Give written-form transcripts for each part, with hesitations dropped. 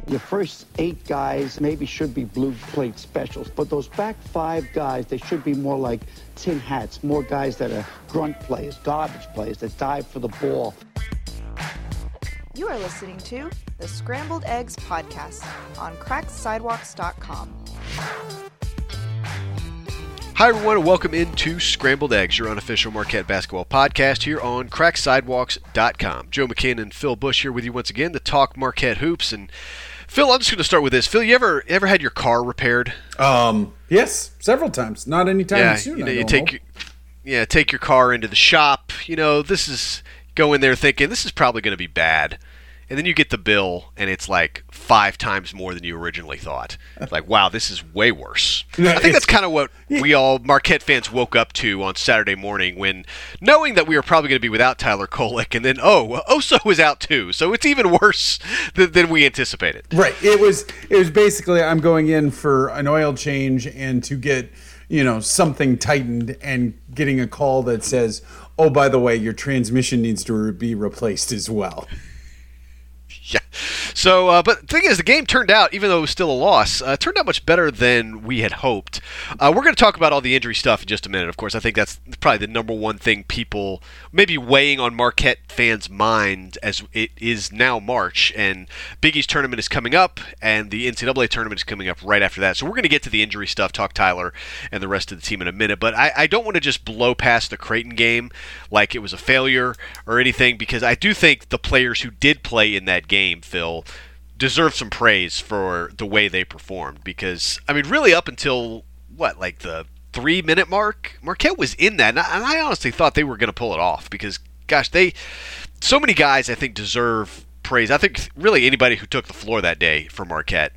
Your first 8 guys maybe should be blue plate specials, but those back 5 guys, they should be more like tin hats, more guys that are grunt players, garbage players that dive for the ball. You are listening to the Scrambled Eggs podcast on cracksidewalks.com. Hi everyone and welcome into Scrambled Eggs, your unofficial Marquette basketball podcast here on cracksidewalks.com. Joe McCann and Phil Bush here with you once again to talk Marquette hoops. And Phil, I'm just going to start with this. Phil, you ever had your car repaired? Yes, several times. Not anytime soon. You take your car into the shop. This is go in there thinking this is probably going to be bad. And then you get the bill, and it's like 5 times more than you originally thought. It's like, wow, this is way worse. I think that's kind of what we all Marquette fans woke up to on Saturday morning when knowing that we were probably going to be without Tyler Kolek, and then, Oso was out too. So it's even worse than we anticipated. Right. It was basically I'm going in for an oil change and to get, something tightened and getting a call that says, oh, by the way, your transmission needs to be replaced as well. Yeah. So, but the thing is, the game turned out, even though it was still a loss, turned out much better than we had hoped. We're going to talk about all the injury stuff in just a minute. Of course, I think that's probably the number one thing people maybe weighing on Marquette fans' mind as it is now March, and Big East tournament is coming up, and the NCAA tournament is coming up right after that. So we're going to get to the injury stuff, talk Tyler and the rest of the team in a minute. But I don't want to just blow past the Creighton game like it was a failure or anything, because I do think the players who did play in that game, Phil, deserve some praise for the way they performed, because really up until the 3-minute mark, Marquette was in that, and I honestly thought they were going to pull it off, because gosh, so many guys I think deserve praise. I think really anybody who took the floor that day for Marquette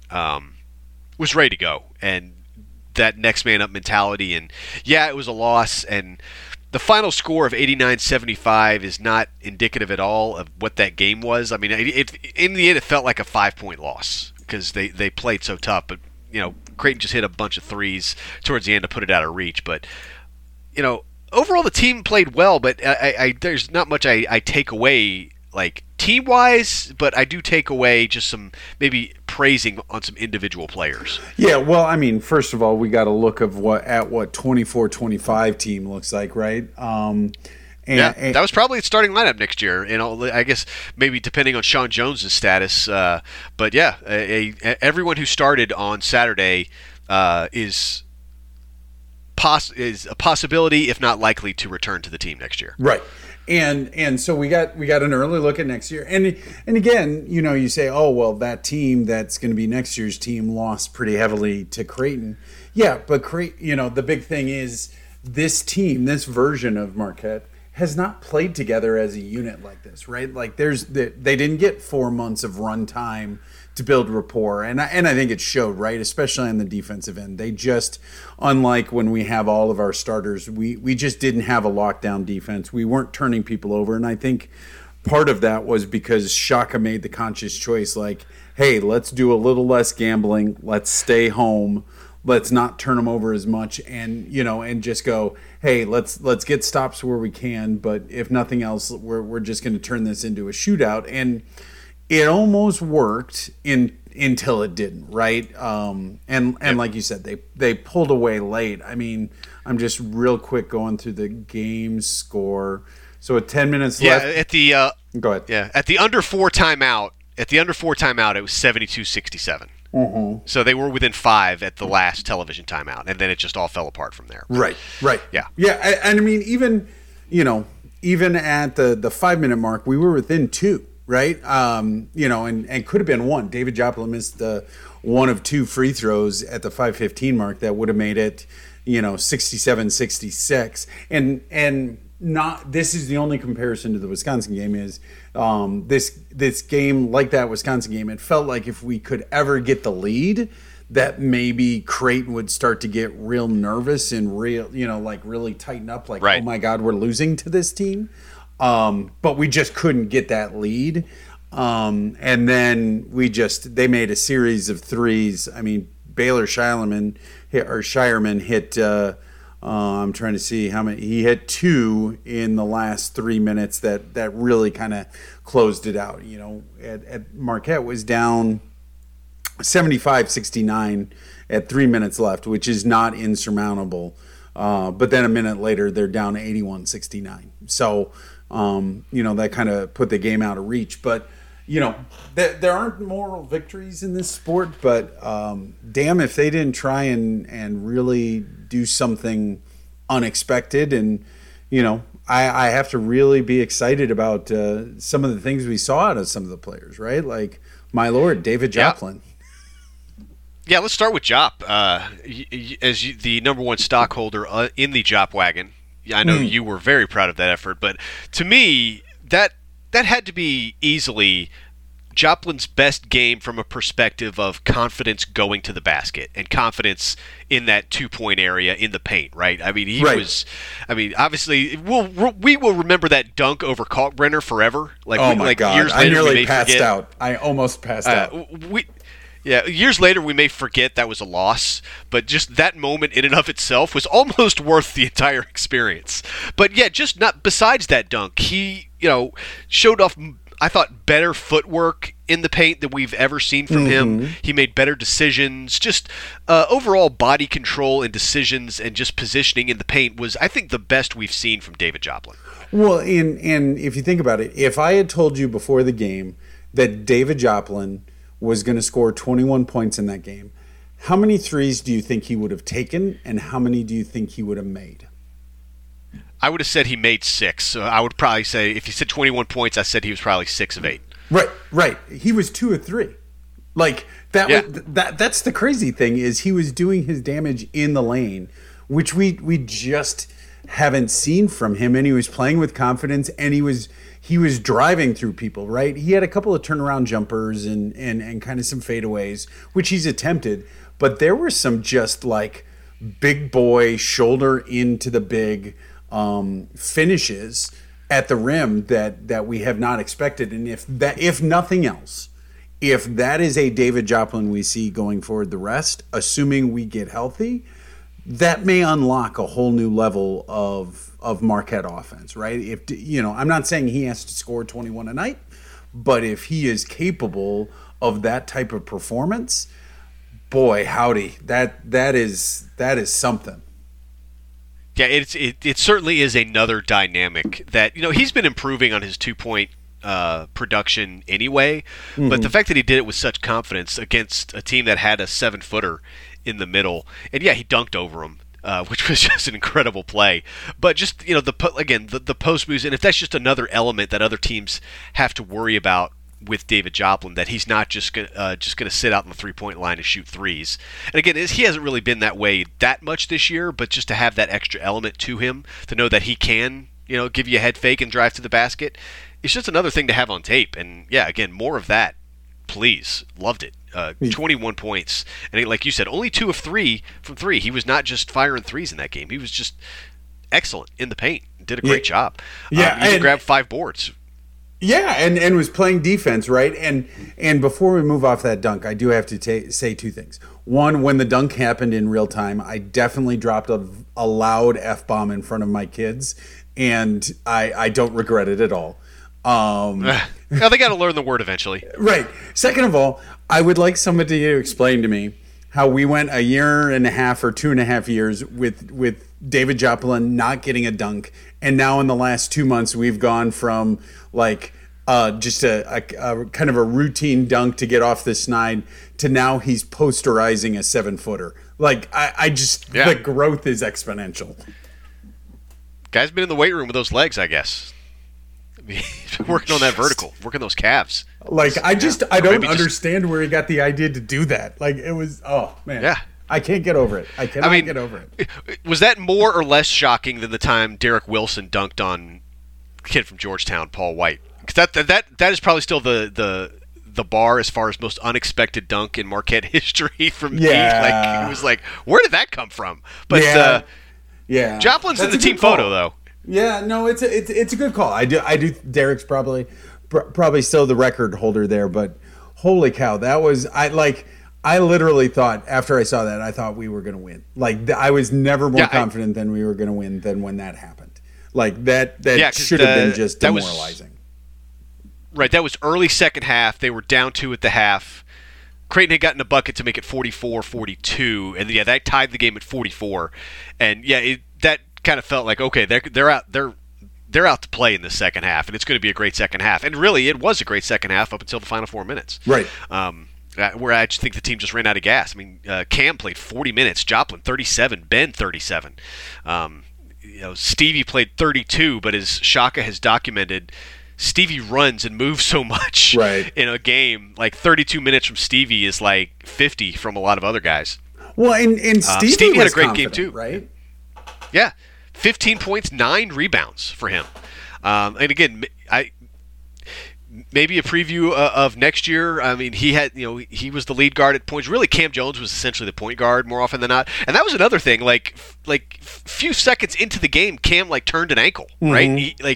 was ready to go, and that next man up mentality. And yeah, it was a loss, and the final score of 89-75 is not indicative at all of what that game was. In the end, it felt like a 5-point loss because they played so tough. But, Creighton just hit a bunch of threes towards the end to put it out of reach. But, overall the team played well, but there's not much I take away, like, team-wise, but I do take away just some maybe praising on some individual players. Yeah, well, first of all, we got to look at what 24-25 team looks like, right? That was probably its starting lineup next year. I guess maybe depending on Sean Jones' status. But yeah, everyone who started on Saturday is a possibility, if not likely, to return to the team next year. Right. And so we got an early look at next year. And again, you say, oh, well, that team that's going to be next year's team lost pretty heavily to Creighton. Yeah, but the big thing is this team, this version of Marquette, has not played together as a unit like this, right? Like they didn't get 4 months of run time to build rapport, and I think it showed, right? Especially on the defensive end. They just, unlike when we have all of our starters, we just didn't have a lockdown defense. We weren't turning people over, and I think part of that was because Shaka made the conscious choice, like, hey, let's do a little less gambling, let's stay home, let's not turn them over as much, and and just go, hey, let's get stops where we can, but if nothing else, we're just going to turn this into a shootout. And it almost worked until it didn't, right? And like you said, they pulled away late. I'm just real quick going through the game score. So at 10 minutes left. Yeah, at the go ahead. Yeah, at the under 4 timeout. At the under 4 timeout, it was 72-67. Mm-hmm. So they were within 5 at the last television timeout, and then it just all fell apart from there. Right. Yeah. Yeah, and even at the 5-minute mark, we were within 2. Right, and could have been 1. David Joplin missed one of 2 free throws at the 5:15 mark that would have made it, 67-66. And not this is the only comparison to the Wisconsin game is this game, like that Wisconsin game. It felt like if we could ever get the lead, that maybe Creighton would start to get real nervous and really tighten up, like, right. Oh my God, we're losing to this team. But we just couldn't get that lead. And then they made a series of threes. Baylor Shireman hit, I'm trying to see how many, he hit 2 in the last 3 minutes that really kind of closed it out. At Marquette was down 75-69 at 3 minutes left, which is not insurmountable. But then a minute later, they're down 81-69. So, that kind of put the game out of reach. But, there aren't moral victories in this sport. But damn if they didn't try and really do something unexpected. And, I have to really be excited about some of the things we saw out of some of the players, right? Like, my Lord, David Joplin. Yeah, let's start with Jop. The number one stockholder in the Jop wagon, I know you were very proud of that effort, but to me, that had to be easily Joplin's best game from a perspective of confidence going to the basket and confidence in that 2-point area in the paint, right? I mean, he was. I mean, obviously, we will remember that dunk over Kalkbrenner forever. Oh my God! Years later, I nearly we may passed forget. out. I almost passed out. Yeah, years later we may forget that was a loss, but just that moment in and of itself was almost worth the entire experience. But yeah, just not besides that dunk, he, showed off, I thought, better footwork in the paint than we've ever seen from him. He made better decisions. Just overall body control and decisions and just positioning in the paint was, I think, the best we've seen from David Joplin. Well, and if you think about it, if I had told you before the game that David Joplin was going to score 21 points in that game, how many threes do you think he would have taken, and how many do you think he would have made? I would have said he made 6. So I would probably say, if he said 21 points, I said he was probably 6 of 8. Right. He was 2 of 3. Like that. Yeah. That's the crazy thing, is he was doing his damage in the lane, which we just haven't seen from him. And he was playing with confidence, and he was driving through people, right? He had a couple of turnaround jumpers and kind of some fadeaways, which he's attempted, but there were some just like big boy shoulder into the big finishes at the rim that we have not expected. And if nothing else, if that is a David Joplin we see going forward the rest, assuming we get healthy, that may unlock a whole new level of Marquette offense, right? If I'm not saying he has to score 21 a night, but if he is capable of that type of performance, boy, howdy, that is something. Yeah, it certainly is another dynamic that he's been improving on his 2-point production anyway, but the fact that he did it with such confidence against a team that had a 7-footer in the middle, and yeah, he dunked over him, which was just an incredible play. But just the post moves, and if that's just another element that other teams have to worry about with David Joplin, that he's not just gonna sit out on the 3-point line and shoot threes. And again, he hasn't really been that way that much this year, but just to have that extra element to him, to know that he can give you a head fake and drive to the basket, it's just another thing to have on tape. And yeah, again, more of that, please. Loved it. 21 points, and like you said, only 2 of 3 from 3. He was not just firing threes in that game. He was just excellent in the paint. Did a great job. Yeah, he grabbed 5 boards. Yeah, and was playing defense, right? And before we move off that dunk, I do have to say 2 things. One, when the dunk happened in real time, I definitely dropped a loud F-bomb in front of my kids, and I don't regret it at all. Now they got to learn the word eventually. Right. Second of all, I would like somebody to explain to me how we went a year and a half or 2.5 years with David Joplin not getting a dunk, and now in the last 2 months we've gone from like just a kind of a routine dunk to get off the snide to now he's posterizing a 7-footer. Like the growth is exponential. Guy's been in the weight room with those legs, I guess. He's been working on that vertical, working those calves. Like I don't understand where he got the idea to do that. Like it was, oh man. Yeah. I can't get over it. I cannot get over it. Was that more or less shocking than the time Derek Wilson dunked on the kid from Georgetown, Paul White? Because that is probably still the bar as far as most unexpected dunk in Marquette history from me. Like it was like, where did that come from? But Joplin's in the team photo though. Yeah, no, it's a good call. I do. Derek's probably still the record holder there, but holy cow, that was I literally thought after I saw that, I thought we were going to win. Like I was never more confident than we were going to win than when that happened. Like that should have been just demoralizing. Right, that was early second half. They were down 2 at the half. Creighton had gotten a bucket to make it 44-42, and yeah, that tied the game at 44. And yeah, that kind of felt like, okay, they're out to play in the second half, and it's going to be a great second half. And really, it was a great second half up until the final 4 minutes. Right. Where I just think the team just ran out of gas. I mean, Cam played 40 minutes, Joplin 37, Ben 37. Stevie played 32, but as Shaka has documented, Stevie runs and moves so much in a game. Like 32 minutes from Stevie is like 50 from a lot of other guys. Well, and Stevie had a great game too, right? Yeah, 15 points, 9 rebounds for him. And again, maybe a preview of next year. I mean, he was the lead guard at points. Really, Cam Jones was essentially the point guard more often than not. And that was another thing. Like few seconds into the game, Cam turned an ankle, right?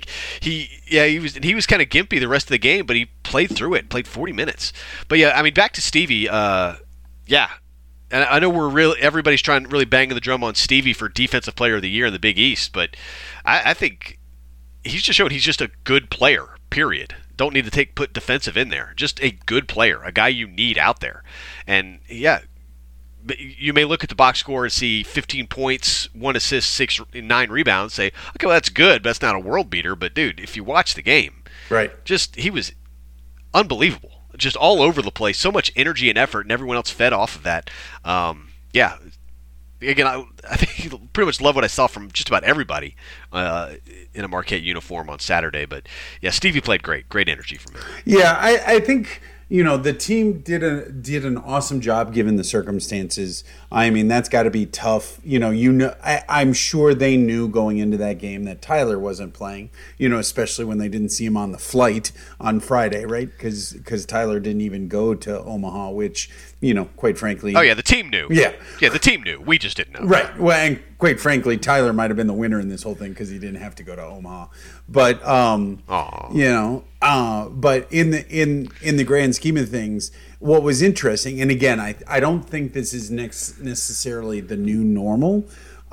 He was kind of gimpy the rest of the game, but he played through it. Played 40 minutes. But yeah, I mean, back to Stevie. Yeah. And I know everybody's trying really banging the drum on Stevie for Defensive Player of the Year in the Big East, but I think he's just shown he's just a good player. Period. Don't need to put defensive in there. Just a good player, a guy you need out there. And yeah, you may look at the box score and see 15 points, 1 assist, 9 rebounds. Say, okay, well that's good, but that's not a world beater. But dude, if you watch the game, he was unbelievable. Just all over the place, so much energy and effort, and everyone else fed off of that. Yeah, again, I think you pretty much love what I saw from just about everybody in a Marquette uniform on Saturday. But yeah, Stevie played great energy from him. Yeah, I think the team did an awesome job given the circumstances. I mean, that's got to be tough. I'm sure they knew going into that game that Tyler wasn't playing. Especially when they didn't see him on the flight on Friday, right? Because Tyler didn't even go to Omaha, which quite frankly. Oh yeah, the team knew. Yeah, the team knew. We just didn't know. Right. Well, and quite frankly, Tyler might have been the winner in this whole thing because he didn't have to go to Omaha. But but in the grand scheme of things, what was interesting, and again, I don't think this is necessarily the new normal,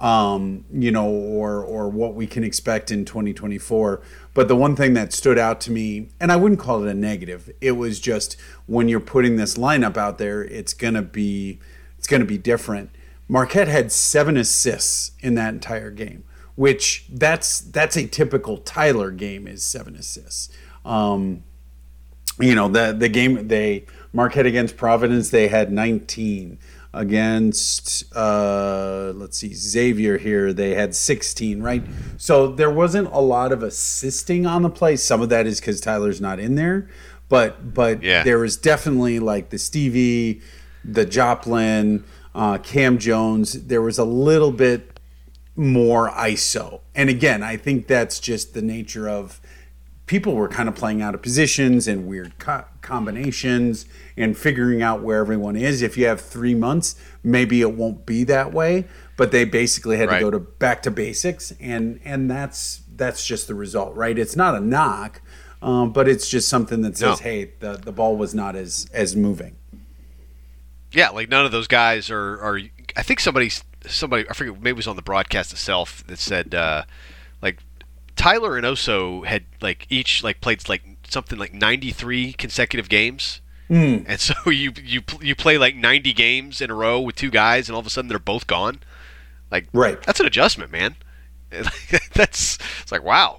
or what we can expect in 2024. But the one thing that stood out to me, and I wouldn't call it a negative, it was just when you're putting this lineup out there, it's gonna be different. Marquette had 7 assists in that entire game, which that's a typical Tyler game is 7 assists. The game Marquette against Providence, they had 19. Against Xavier here, they had 16, right? So there wasn't a lot of assisting on the play. Some of that is because Tyler's not in there, but yeah. There was definitely the Stevie, the Joplin, Cam Jones. There was a little bit more ISO, and again, I think that's just the nature of people were kind of playing out of positions and weird combinations and figuring out where everyone is. If you have 3 months, maybe it won't be that way, but they basically had to go back to basics, and that's just the result, right? It's not a knock, but it's just something that says, hey, the ball was not as moving. Yeah, none of those guys are. I think somebody I forget, maybe it was on the broadcast itself that said Tyler and Oso had each played something like 93 consecutive games. And so you play 90 games in a row with 2 guys, and all of a sudden they're both gone. That's an adjustment, man. It's wow.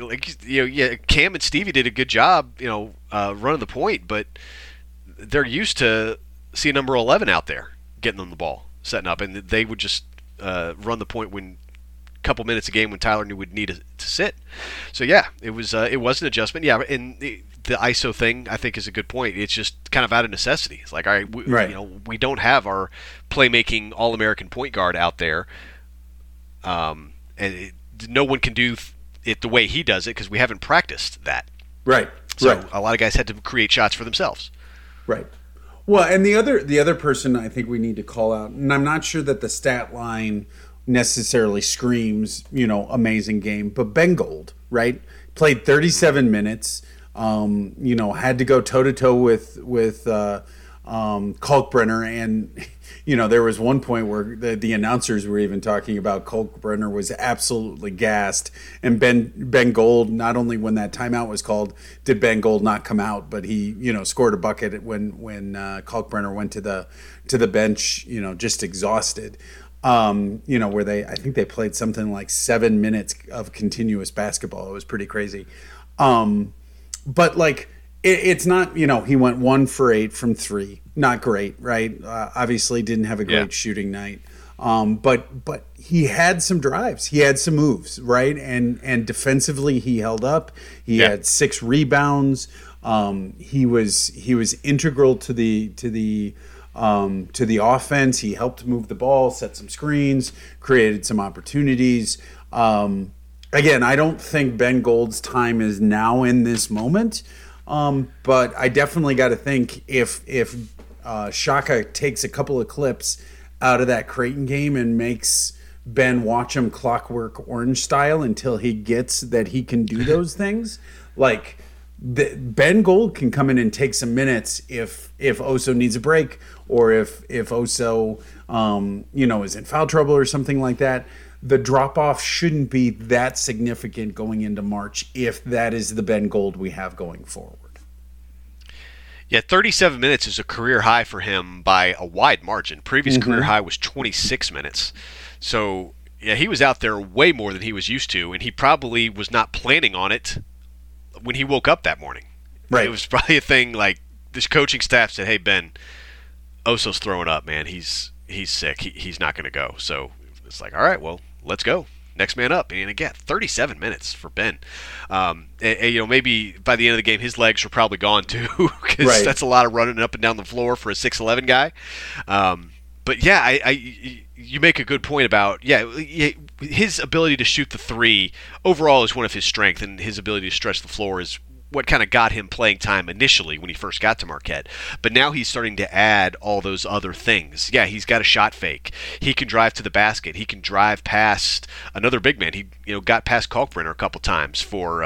Cam and Stevie did a good job, running the point, but they're used to seeing number 11 out there getting them the ball, setting up, and they would just run the point when couple minutes a game when Tyler would need to sit. So yeah, it was an adjustment. Yeah, and the ISO thing I think is a good point. It's just kind of out of necessity. It's all right, we don't have our playmaking All-American point guard out there, and no one can do it the way he does it because we haven't practiced that. Right. So a lot of guys had to create shots for themselves. Right. Well, and the other person I think we need to call out, and I'm not sure that the stat line necessarily screams, amazing game, but Ben Gold, right? Played 37 minutes, had to go toe-to-toe with Kalkbrenner, and there was one point where the announcers were even talking about Kalkbrenner was absolutely gassed, and Ben Gold, not only when that timeout was called did Ben Gold not come out, but he scored a bucket when Kalkbrenner went to the bench, just exhausted. Where I think they played something like 7 minutes of continuous basketball. It was pretty crazy. But like, it's not, he went 1 for 8 from 3. Not great, right? Obviously didn't have a great shooting night. But he had some drives. He had some moves, right? And defensively he held up. He had 6 rebounds. He was integral to the offense. He helped move the ball, set some screens, created some opportunities. Again, I don't think Ben Gold's time is now in this moment. But I definitely got to think if Shaka takes a couple of clips out of that Creighton game and makes Ben watch him Clockwork Orange style until he gets that he can do those things, like Ben Gold can come in and take some minutes if Oso needs a break, or if Oso is in foul trouble or something like that. The drop-off shouldn't be that significant going into March if that is the Ben Gold we have going forward. Yeah, 37 minutes is a career high for him by a wide margin. Previous career high was 26 minutes. So, yeah, he was out there way more than he was used to, and he probably was not planning on it when he woke up that morning. Right. It was probably a thing like this coaching staff said, hey, Ben, Oso's throwing up, man. He's sick. He's not going to go. So it's like, all right, well, let's go. Next man up. And again, 37 minutes for Ben. Maybe by the end of the game, his legs were probably gone too, because that's a lot of running up and down the floor for a 6'11" guy. But yeah, you make a good point about his ability to shoot the three overall is one of his strengths, and his ability to stretch the floor is what kind of got him playing time initially when he first got to Marquette. But now he's starting to add all those other things. Yeah, he's got a shot fake. He can drive to the basket. He can drive past another big man. He got past Kalkbrenner a couple times for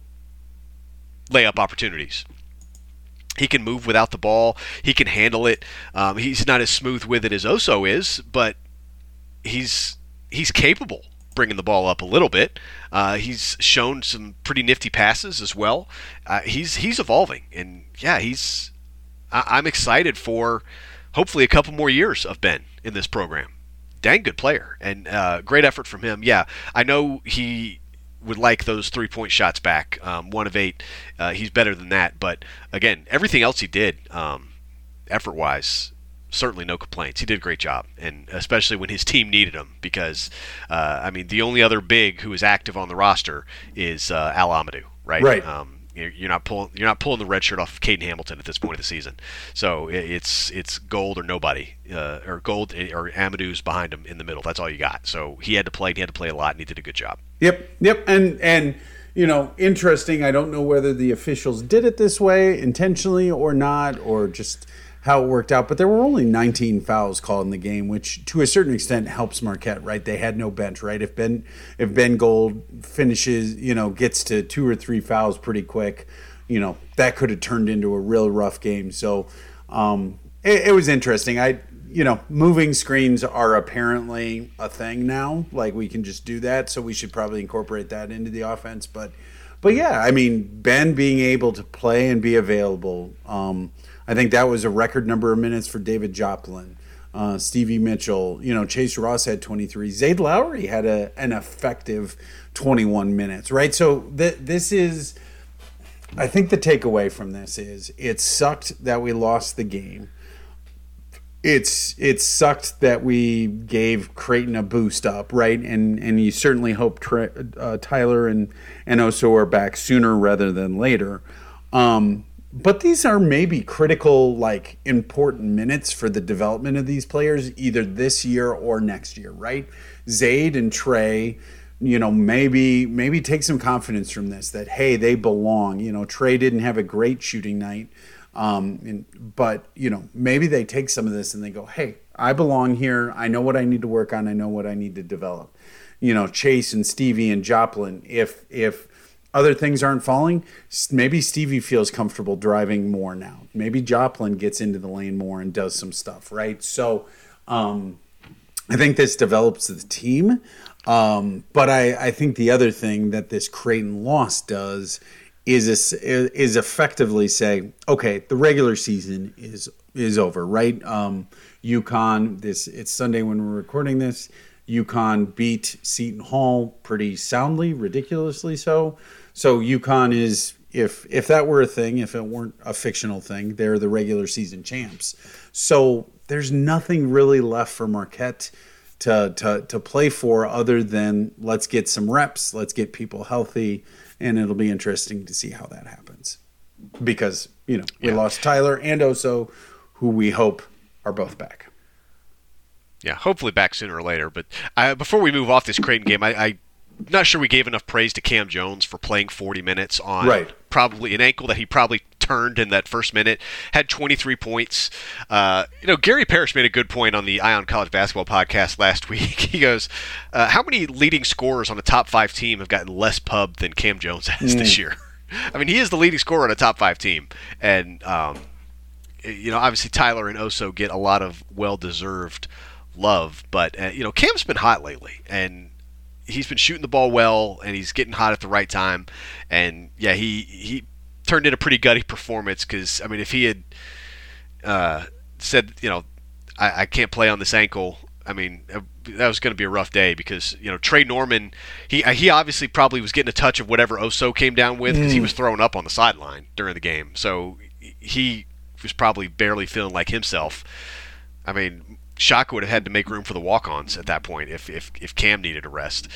layup opportunities. He can move without the ball. He can handle it. He's not as smooth with it as Oso is, but he's capable bringing the ball up a little bit. He's shown some pretty nifty passes as well. He's evolving, and yeah, I'm excited for hopefully a couple more years of Ben in this program. Dang good player, and great effort from him. Yeah, I know he would like those 3-point shots back. 1 of 8. He's better than that, but again, everything else he did, effort-wise, certainly no complaints. He did a great job, and especially when his team needed him, because the only other big who is active on the roster is Al Amadou, right? Right. You're not pulling the red shirt off of Caden Hamilton at this point of the season. So it's Gold or nobody, or Gold or Amadou's behind him in the middle. That's all you got. So he had to play. He had to play a lot, and he did a good job. Yep. And interesting. I don't know whether the officials did it this way intentionally or not, or just how it worked out, but there were only 19 fouls called in the game, which to a certain extent helps Marquette, right? They had no bench, right? If Ben Gold finishes, gets to 2 or 3 fouls pretty quick, that could have turned into a real rough game. So it was interesting. Moving screens are apparently a thing now. Like, we can just do that, so we should probably incorporate that into the offense. But yeah, Ben being able to play and be available, I think that was a record number of minutes for David Joplin, Stevie Mitchell. Chase Ross had 23. Zayd Lowry had an effective 21 minutes, right? So this is, I think the takeaway from this is it sucked that we lost the game. It sucked that we gave Creighton a boost up, right? And you certainly hope Tyler and Oso are back sooner rather than later. But these are maybe critical, important minutes for the development of these players, either this year or next year, right? Zayd and Trey, maybe take some confidence from this, that, hey, they belong. Trey didn't have a great shooting night, but maybe they take some of this and they go, hey, I belong here. I know what I need to work on. I know what I need to develop. Chase and Stevie and Joplin, if other things aren't falling, maybe Stevie feels comfortable driving more now. Maybe Joplin gets into the lane more and does some stuff, right? So I think this develops the team. But I think the other thing that this Creighton loss does is effectively say, okay, the regular season is over, right? UConn, it's Sunday when we're recording this. UConn beat Seton Hall pretty soundly, ridiculously so. So UConn is, if that were a thing, if it weren't a fictional thing, they're the regular season champs. So there's nothing really left for Marquette to play for other than let's get some reps, let's get people healthy, and it'll be interesting to see how that happens. Because, we lost Tyler and Oso, who we hope are both back. Yeah, hopefully back sooner or later. But before we move off this Creighton game, I'm not sure we gave enough praise to Cam Jones for playing 40 minutes on probably an ankle that he probably turned in that first minute. Had 23 points. Gary Parrish made a good point on the Ion College Basketball podcast last week. He goes, how many leading scorers on a top 5 team have gotten less pub than Cam Jones has this year? I mean, he is the leading scorer on a top 5 team. And, obviously Tyler and Oso get a lot of well-deserved love, but Cam's been hot lately, and he's been shooting the ball well, and he's getting hot at the right time, and he turned in a pretty gutty performance, because I mean, if he had said I can't play on this ankle, I mean that was going to be a rough day, because Trey Norman, he obviously probably was getting a touch of whatever Oso came down with, because he was throwing up on the sideline during the game, so he was probably barely feeling like himself. I mean, Shaka would have had to make room for the walk-ons at that point if Cam needed a rest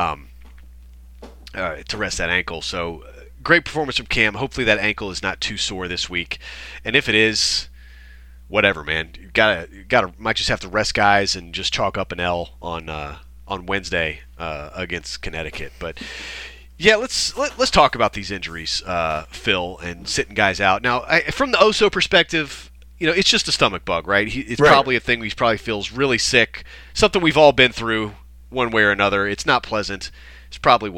to rest that ankle. So great performance from Cam. Hopefully that ankle is not too sore this week, and if it is, whatever, man. You gotta might just have to rest guys and just chalk up an L on Wednesday against Connecticut. But yeah, let's talk about these injuries, Phil, and sitting guys out. Now, from the Oso perspective, it's just a stomach bug, right? It's probably a thing he probably feels really sick. Something we've all been through one way or another. It's not pleasant. It's probably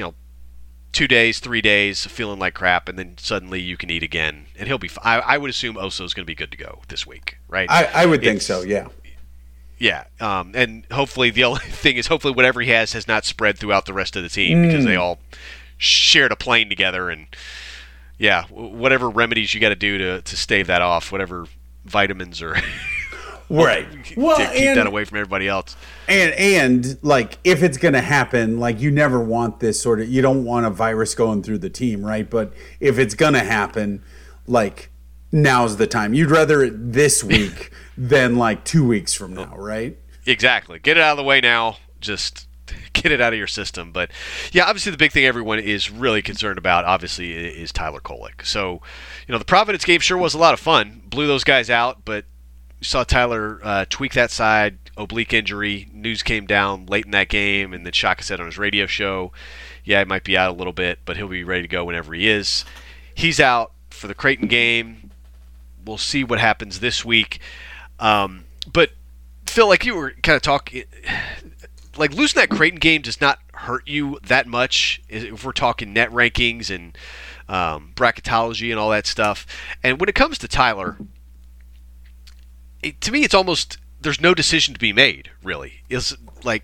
2 days, 3 days, feeling like crap, and then suddenly you can eat again, and he'll be fine. I would assume Oso's going to be good to go this week, right? I would think so, yeah. Yeah, and hopefully the only thing is whatever he has not spread throughout the rest of the team, because they all shared a plane together, and yeah, whatever remedies you got to do to stave that off, whatever vitamins or right, to keep that away from everybody else. And like, if it's going to happen, like, you never want this sort of, you don't want a virus going through the team, right? But if it's going to happen, like, now's the time. You'd rather it this week than like 2 weeks from now, right? Exactly. Get it out of the way now. Just get it out of your system. But yeah, obviously the big thing everyone is really concerned about, obviously, is Tyler Kolek. So, the Providence game sure was a lot of fun. Blew those guys out, but you saw Tyler tweak that side, oblique injury. News came down late in that game, and then Shaka said on his radio show, yeah, he might be out a little bit, but he'll be ready to go whenever he is. He's out for the Creighton game. We'll see what happens this week. But Phil, like you were kind of talking, like, losing that Creighton game does not hurt you that much if we're talking net rankings and bracketology and all that stuff. And when it comes to Tyler, to me, it's almost, there's no decision to be made, really. It's like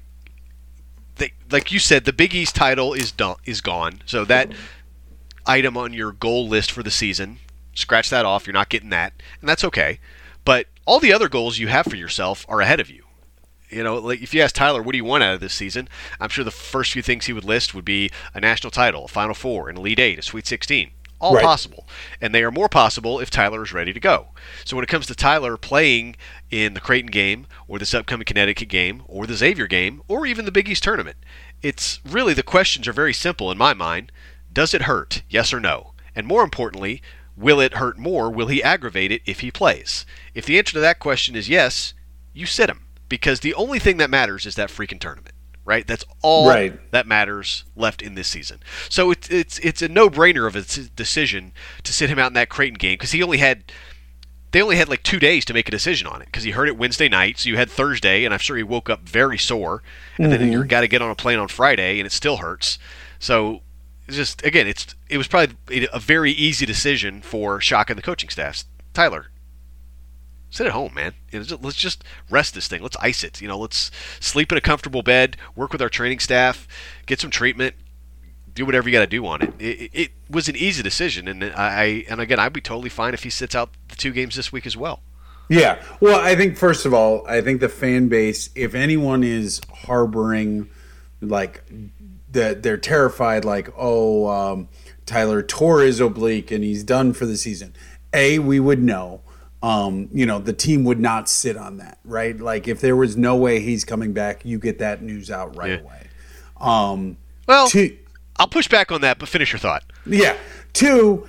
you said, the Big East title is gone. So that item on your goal list for the season, scratch that off. You're not getting that, and that's okay. But all the other goals you have for yourself are ahead of you. Like, if you ask Tyler, what do you want out of this season? I'm sure the first few things he would list would be a national title, a Final Four, an Elite Eight, a Sweet 16. All possible. And they are more possible if Tyler is ready to go. So when it comes to Tyler playing in the Creighton game, or this upcoming Connecticut game, or the Xavier game, or even the Big East tournament, it's really, the questions are very simple in my mind. Does it hurt? Yes or no? And more importantly, will it hurt more? Will he aggravate it if he plays? If the answer to that question is yes, you sit him. Because the only thing that matters is that freaking tournament, right? That's all that matters left in this season. So it's a no-brainer of a decision to sit him out in that Creighton game, because they only had like 2 days to make a decision on it, because he heard it Wednesday night, so you had Thursday, and I'm sure he woke up very sore, and then you got to get on a plane on Friday, and it still hurts. So just again, it was probably a very easy decision for Shaka and the coaching staff. Tyler, sit at home, man. Let's just rest this thing. Let's ice it. Let's sleep in a comfortable bed, work with our training staff, get some treatment, do whatever you got to do on it. It was an easy decision, and again, I'd be totally fine if he sits out the 2 games this week as well. Yeah. Well, I think first of all, I think the fan base, if anyone is harboring like they're terrified, like, Tyler tore his oblique and he's done for the season. We would know. The team would not sit on that, right? Like, if there was no way he's coming back, you get that news out right away. I'll push back on that, but finish your thought. Yeah. 2,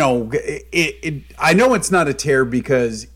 I know it's not a tear because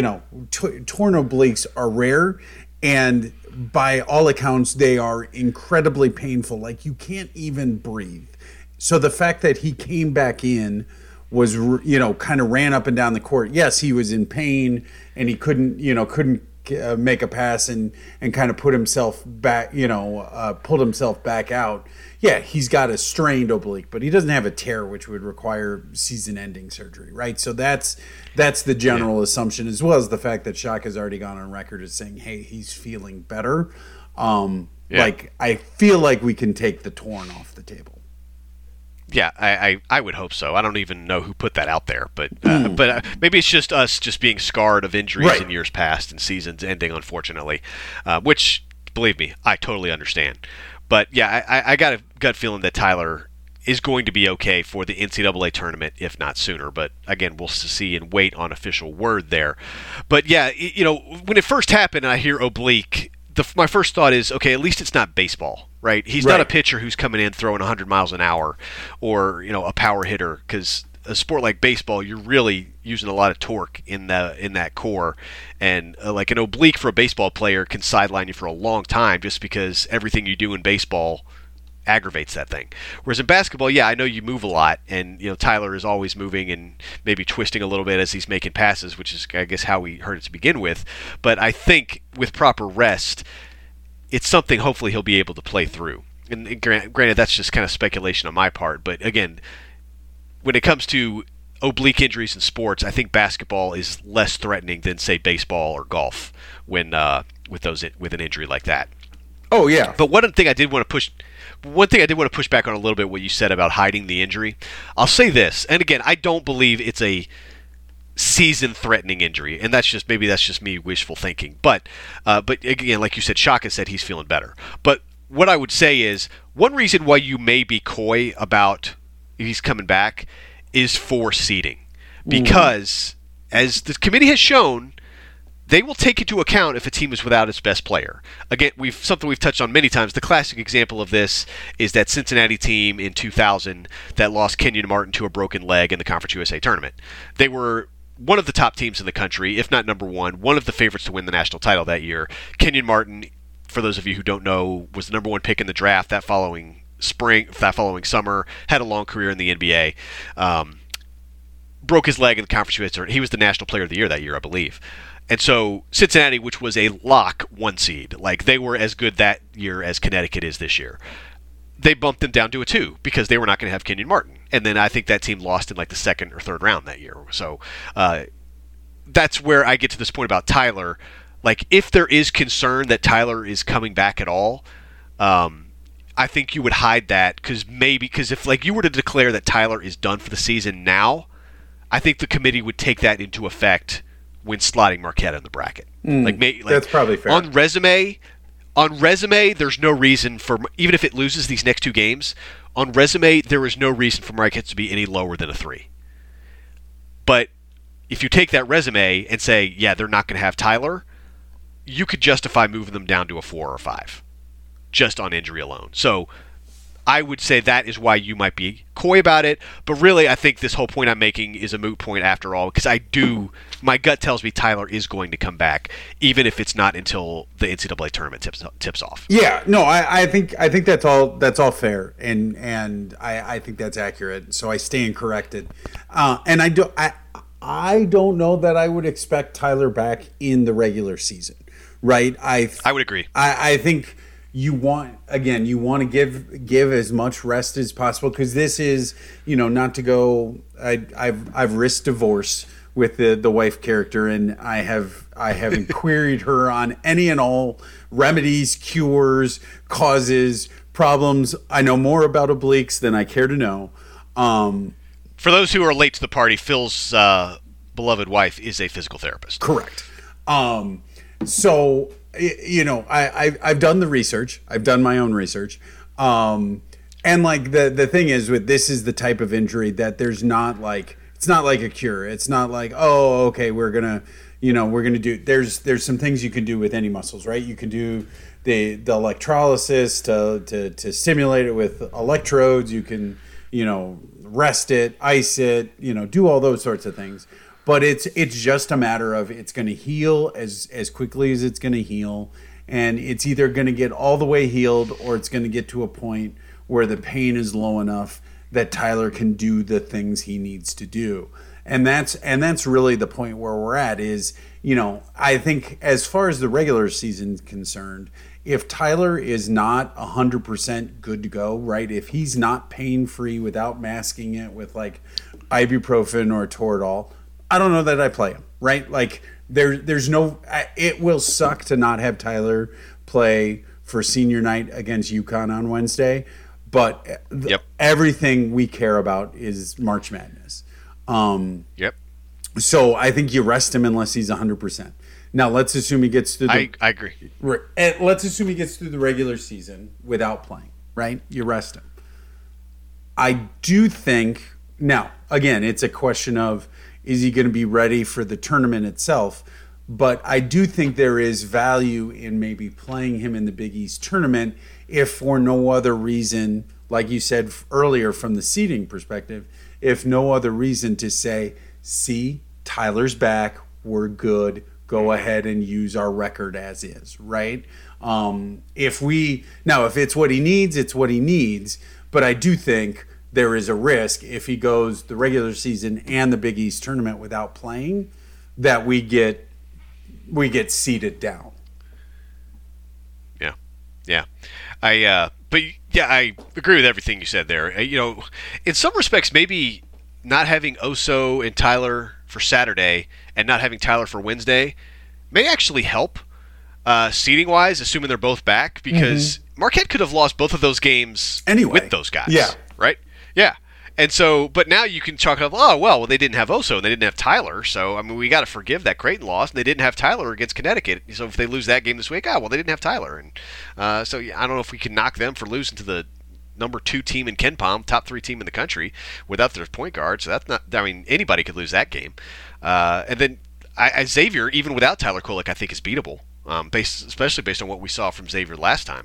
torn obliques are rare, and by all accounts, they are incredibly painful. Like, you can't even breathe. So the fact that he came back in was, kind of ran up and down the court. Yes, he was in pain and he couldn't make a pass and kind of put himself back, pulled himself back out. Yeah, he's got a strained oblique, but he doesn't have a tear, which would require season-ending surgery, right? So that's the general assumption, as well as the fact that Shaka's already gone on record as saying, hey, he's feeling better. Like, I feel like we can take the torn off the table. Yeah, I would hope so. I don't even know who put that out there, but maybe it's just us just being scarred of injuries in years past and seasons ending, unfortunately, which, believe me, I totally understand. But yeah, I got a gut feeling that Tyler is going to be okay for the NCAA tournament, if not sooner. But again, we'll see and wait on official word there. But yeah, when it first happened and I hear oblique, my first thought is, okay, at least it's not baseball, right? He's not a pitcher who's coming in throwing 100 miles an hour or, a power hitter, because a sport like baseball, you're really using a lot of torque in that core, and like an oblique for a baseball player can sideline you for a long time just because everything you do in baseball aggravates that thing. Whereas in basketball, I know you move a lot, and Tyler is always moving and maybe twisting a little bit as he's making passes, which is, I guess, how we heard it to begin with. But I think with proper rest, it's something hopefully he'll be able to play through. And granted, that's just kind of speculation on my part, but again, when it comes to oblique injuries in sports, I think basketball is less threatening than, say, baseball or golf when with an injury like that. Oh yeah. But one thing I did want to push back on a little bit, what you said about hiding the injury. I'll say this, and again, I don't believe it's a season-threatening injury, and that's just me wishful thinking. But again, like you said, Shaka said he's feeling better. But what I would say is, one reason why you may be coy about he's coming back is for seeding, because as the committee has shown, they will take into account if a team is without its best player. Again, something we've touched on many times. The classic example of this is that Cincinnati team in 2000 that lost Kenyon Martin to a broken leg in the Conference USA tournament. They were one of the top teams in the country, if not number one of the favorites to win the national title that year. Kenyon Martin, for those of you who don't know, was the number 1 pick in the draft that following summer, had a long career in the NBA. Broke his leg in the Conference USA tournament. He was the National Player of the Year that year, I believe. And so Cincinnati, which was a lock 1 seed, like they were as good that year as Connecticut is this year, they bumped them down to a 2 because they were not going to have Kenyon Martin. And then I think that team lost in like the 2nd or 3rd round that year. So that's where I get to this point about Tyler. Like, if there is concern that Tyler is coming back at all, I think you would hide that, because if like you were to declare that Tyler is done for the season now, I think the committee would take that into effect when slotting Marquette in the bracket. That's probably fair. On resume, there's no reason for, even if it loses these next 2 games, on resume, there is no reason for Marquette to be any lower than a 3. But if you take that resume and say, yeah, they're not going to have Tyler, you could justify moving them down to a 4 or 5, just on injury alone. So I would say that is why you might be coy about it. But really, I think this whole point I'm making is a moot point after all, because my gut tells me Tyler is going to come back, even if it's not until the NCAA tournament tips off. Yeah, no, I think that's all fair, and I think that's accurate. So I stand corrected, and I don't know that I would expect Tyler back in the regular season, right? I would agree. I think, you want to give as much rest as possible, because this is, not to go. I've risked divorce with the wife character, and I haven't queried her on any and all remedies, cures, causes, problems. I know more about obliques than I care to know. For those who are late to the party, Phil's beloved wife is a physical therapist. Correct. So, I've done the research. I've done my own research. And like the thing is, with this is the type of injury that there's not like, it's not like a cure. It's not like, oh, okay, we're gonna do. There's some things you can do with any muscles, right? You can do the electrolysis to stimulate it with electrodes. You can, rest it, ice it, do all those sorts of things. But it's just a matter of, it's going to heal as quickly as it's going to heal, and it's either going to get all the way healed, or it's going to get to a point where the pain is low enough that Tyler can do the things he needs to do. And that's really the point where we're at is, I think as far as the regular season is concerned, if Tyler is not 100% good to go, right? If he's not pain-free without masking it with like ibuprofen or Toradol, I don't know that I play him, right? Like there's no, it will suck to not have Tyler play for senior night against UConn on Wednesday, but everything we care about is March Madness. So I think you rest him unless he's 100%. Now let's assume he gets through I agree. Let's assume he gets through the regular season without playing, right? You rest him. I do think, now, again, it's a question of, is he going to be ready for the tournament itself? But I do think there is value in maybe playing him in the Big East tournament, if for no other reason, like you said earlier from the seeding perspective, if no other reason to say, see, Tyler's back, we're good, go ahead and use our record as is, right? If it's what he needs, it's what he needs. But I do think there is a risk if he goes the regular season and the Big East tournament without playing, that we get seeded down. Yeah. I agree with everything you said there. In some respects, maybe not having Oso and Tyler for Saturday and not having Tyler for Wednesday may actually help seeding wise, assuming they're both back, because Marquette could have lost both of those games with those guys. Yeah. Right? Yeah. And so, but now you can chalk it up, well, they didn't have Oso and they didn't have Tyler. So, I mean, we got to forgive that Creighton loss. And they didn't have Tyler against Connecticut. So if they lose that game this week, they didn't have Tyler. And so I don't know if we can knock them for losing to the number 2 team in KenPom, top 3 team in the country, without their point guard. So that's not, anybody could lose that game. And then Xavier, even without Tyler Kolek, I think is beatable, especially based on what we saw from Xavier last time.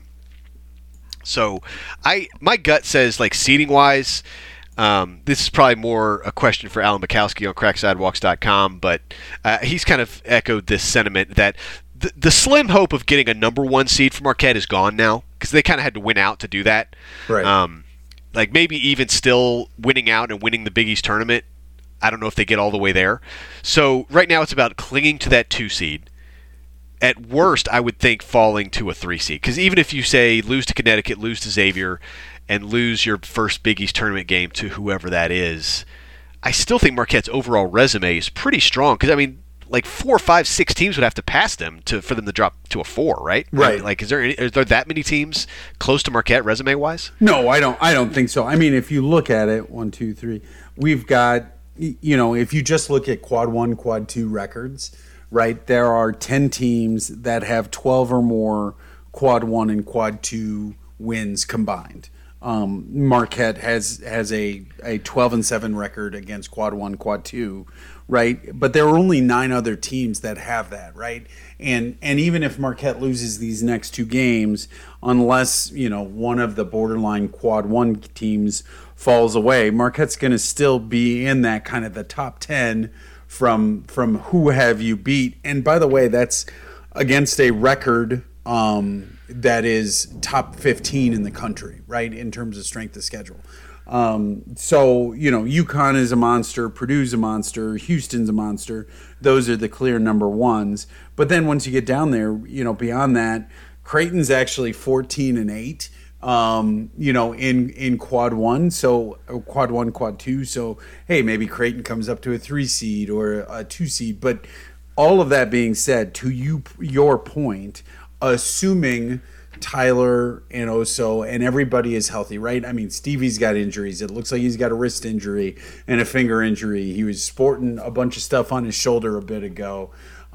So my gut says, like, seeding-wise, this is probably more a question for Alan Bukowski on cracksidewalks.com, but he's kind of echoed this sentiment that the slim hope of getting a number 1 seed for Marquette is gone now, because they kind of had to win out to do that. Right. Like maybe even still winning out and winning the Big East tournament, I don't know if they get all the way there. So right now it's about clinging to that 2 seed. At worst, I would think falling to a 3 seed, because even if you say lose to Connecticut, lose to Xavier, and lose your first Big East tournament game to whoever that is, I still think Marquette's overall resume is pretty strong, because, like 4, 5, 6 teams would have to pass them for them to drop to a 4, right? Right. Like, is there that many teams close to Marquette resume-wise? No, I don't think so. I mean, if you look at it, 1, 2, 3, we've got, if you just look at quad 1, quad 2 records, right, there are 10 teams that have 12 or more quad 1 and quad 2 wins combined. Marquette has a 12-7 record against quad 1, quad 2, right? But there are only 9 other teams that have that, right? And even if Marquette loses these next 2 games, unless one of the borderline quad 1 teams falls away, Marquette's going to still be in that kind of the top 10 from who have you beat. And by the way, that's against a record that is top 15 in the country, right, in terms of strength of schedule. So, UConn is a monster, Purdue's a monster, Houston's a monster. Those are the clear number 1s. But then once you get down there, beyond that, Creighton's actually 14-8. In quad one, so quad one, quad two. So, hey, maybe Creighton comes up to a 3 seed or a 2 seed. But all of that being said, to your point, assuming Tyler and Oso and everybody is healthy, right? I mean, Stevie's got injuries. It looks like he's got a wrist injury and a finger injury. He was sporting a bunch of stuff on his shoulder a bit ago.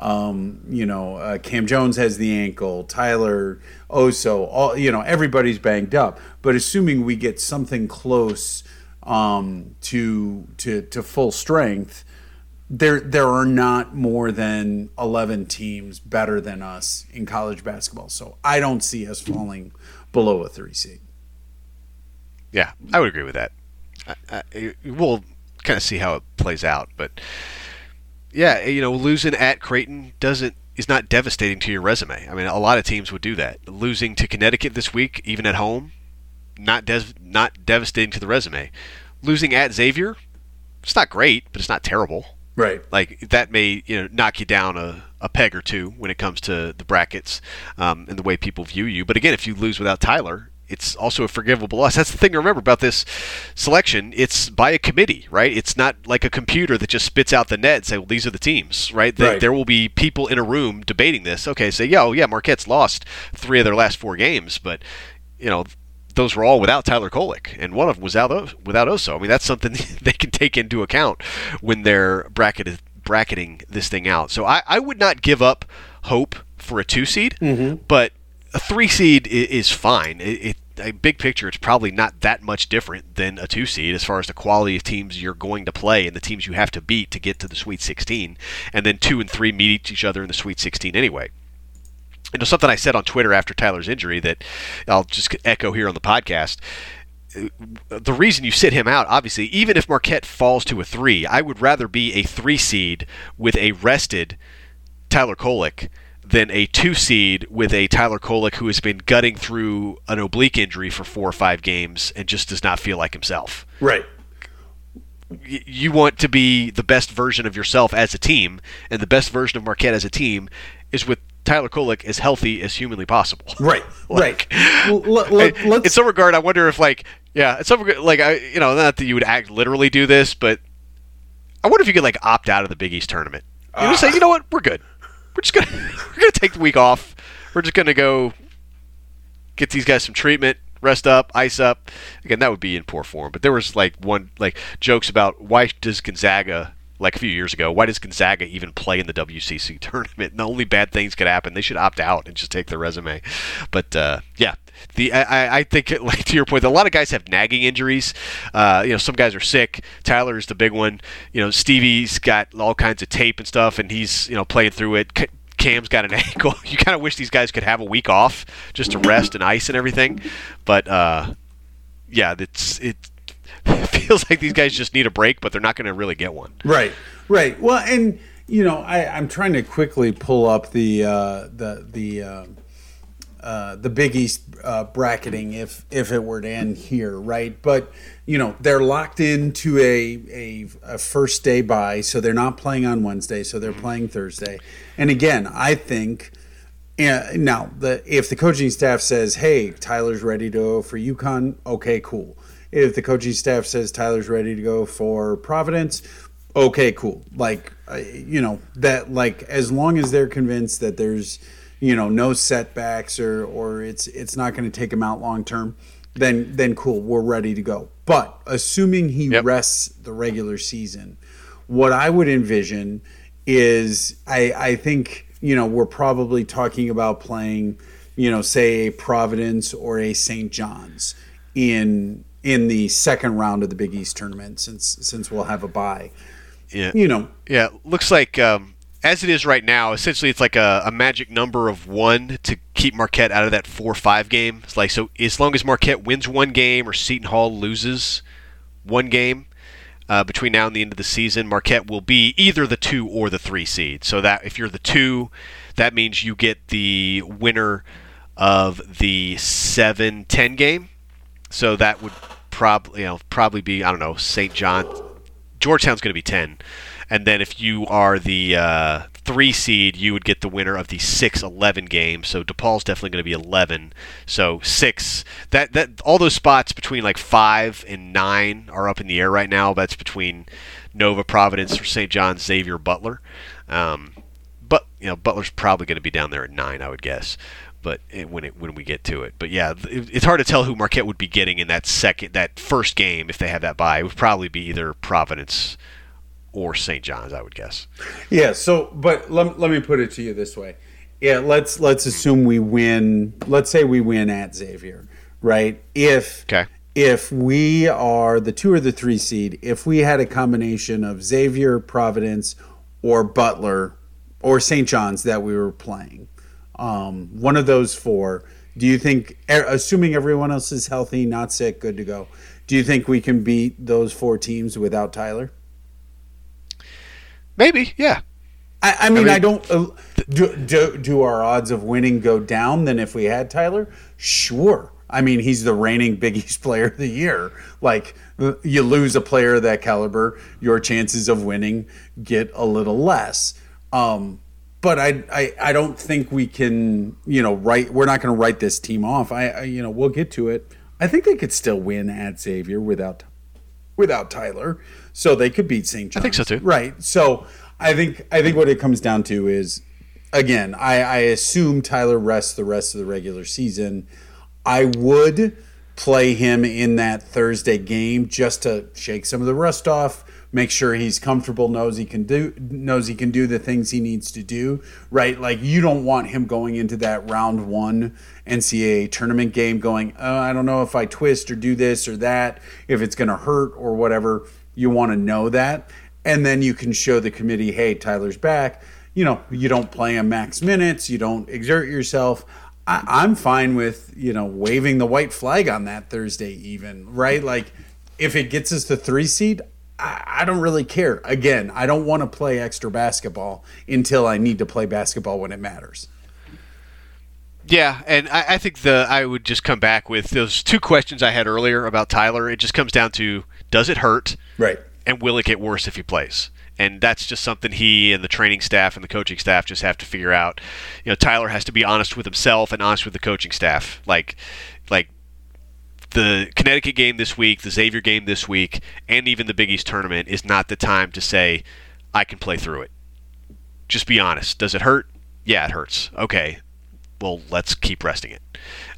Cam Jones has the ankle, Tyler, Oso, everybody's banged up. But assuming we get something close to full strength, there are not more than 11 teams better than us in college basketball. So I don't see us falling below a 3 seed. Yeah, I would agree with that. We'll kind of see how it plays out, but. Yeah, losing at Creighton is not devastating to your resume. I mean, a lot of teams would do that. Losing to Connecticut this week, even at home, not devastating to the resume. Losing at Xavier, it's not great, but it's not terrible. Right. Like that may knock you down a peg or two when it comes to the brackets and the way people view you. But again, if you lose without Tyler, it's also a forgivable loss. That's the thing to remember about this selection. It's by a committee, right? It's not like a computer that just spits out the net and say, well, these are the teams, right? There will be people in a room debating this. Okay, say, Marquette's lost 3 of their last 4 games, but, those were all without Tyler Kolek, and one of them was without Oso. I mean, that's something they can take into account when they're bracketing this thing out. So I would not give up hope for a 2 seed, but a 3 seed is fine. A big picture, it's probably not that much different than a 2 seed as far as the quality of teams you're going to play and the teams you have to beat to get to the Sweet 16. And then 2 and 3 meet each other in the Sweet 16 anyway. Something I said on Twitter after Tyler's injury that I'll just echo here on the podcast. The reason you sit him out, obviously, even if Marquette falls to a 3, I would rather be a 3 seed with a rested Tyler Kolek than a 2 seed with a Tyler Kolek who has been gutting through an oblique injury for 4 or 5 games and just does not feel like himself. Right. You want to be the best version of yourself as a team, and the best version of Marquette as a team is with Tyler Kolek as healthy as humanly possible. Right. Right. In some regard, I wonder if, not that you would literally do this, but I wonder if you could, opt out of the Big East tournament. You just say, you know what, we're good. We're gonna take the week off. We're just gonna go get these guys some treatment, rest up, ice up. Again, that would be in poor form. But there was jokes about why does Gonzaga, a few years ago, why does Gonzaga even play in the WCC tournament? And the only bad things could happen. They should opt out and just take their resume. But I think, to your point, a lot of guys have nagging injuries. Some guys are sick. Tyler's the big one. Stevie's got all kinds of tape and stuff, and he's playing through it. Cam's got an ankle. You kind of wish these guys could have a week off just to rest and ice and everything. But it feels like these guys just need a break, but they're not going to really get one. Right. Well, and I'm trying to quickly pull up the Big East bracketing if it were to end here, right? But they're locked into a first day bye, so they're not playing on Wednesday, so they're playing Thursday. And again, I think now if the coaching staff says, "Hey, Tyler's ready to go for UConn," okay, cool. If the coaching staff says Tyler's ready to go for Providence, okay, cool. As long as they're convinced that there's no setbacks or it's not going to take him out long term, then cool, we're ready to go. But assuming he rests the regular season, what I would envision is I think we're probably talking about playing say a Providence or a St. John's in the second round of the Big East tournament since we'll have a bye. Yeah. Looks like as it is right now, essentially it's like a magic number of 1 to keep Marquette out of that 4-5 game. It's so as long as Marquette wins 1 game or Seton Hall loses 1 game between now and the end of the season, Marquette will be either the 2 or the 3 seed. So that if you're the 2, that means you get the winner of the 7-10 game. So that would probably be, I don't know, St. John. Georgetown's going to be 10. And then if you are the 3 seed, you would get the winner of the 6-11 game. So DePaul's definitely going to be 11. So 6. That all those spots between like 5 and 9 are up in the air right now. That's between Nova, Providence, St. John's, Xavier, Butler. But Butler's probably going to be down there at 9, I would guess. But when we get to it, but yeah, it's hard to tell who Marquette would be getting in that first game if they have that bye. It would probably be either Providence or St. John's, I would guess. Yeah. So, but let me put it to you this way. Yeah. Let's assume we win. Let's say we win at Xavier, right? If we are the 2 or the 3 seed, if we had a combination of Xavier, Providence, or Butler, or St. John's that we were playing. One of those 4, do you think, assuming everyone else is healthy, not sick, good to go, do you think we can beat those 4 teams without Tyler? Maybe, yeah. I mean, I don't. Do our odds of winning go down than if we had Tyler? Sure. I mean, he's the reigning Big East Player of the Year. Like, you lose a player of that caliber, your chances of winning get a little less. But I don't think we can, we're not going to write this team off. We'll get to it. I think they could still win at Xavier without Tyler, so they could beat St. John's. I think so too. Right. So I think what it comes down to is, again, I assume Tyler rests the rest of the regular season. I would play him in that Thursday game just to shake some of the rust off. Make sure he's comfortable, knows he can do the things he needs to do, right? Like, you don't want him going into that round 1 NCAA tournament game going, I don't know if I twist or do this or that, if it's going to hurt or whatever. You want to know that. And then you can show the committee, hey, Tyler's back. You don't play him max minutes. You don't exert yourself. I'm fine with, waving the white flag on that Thursday even, right? Like, if it gets us the 3 seed, I don't really care. Again, I don't want to play extra basketball until I need to play basketball when it matters. Yeah, and I think I would just come back with those 2 questions I had earlier about Tyler. It just comes down to, does it hurt? Right. And will it get worse if he plays? And that's just something he and the training staff and the coaching staff just have to figure out. Tyler has to be honest with himself and honest with the coaching staff. Like the Connecticut game this week, the Xavier game this week, and even the Big East tournament is not the time to say, I can play through it. Just be honest. Does it hurt? Yeah, it hurts. Okay, well, let's keep resting it.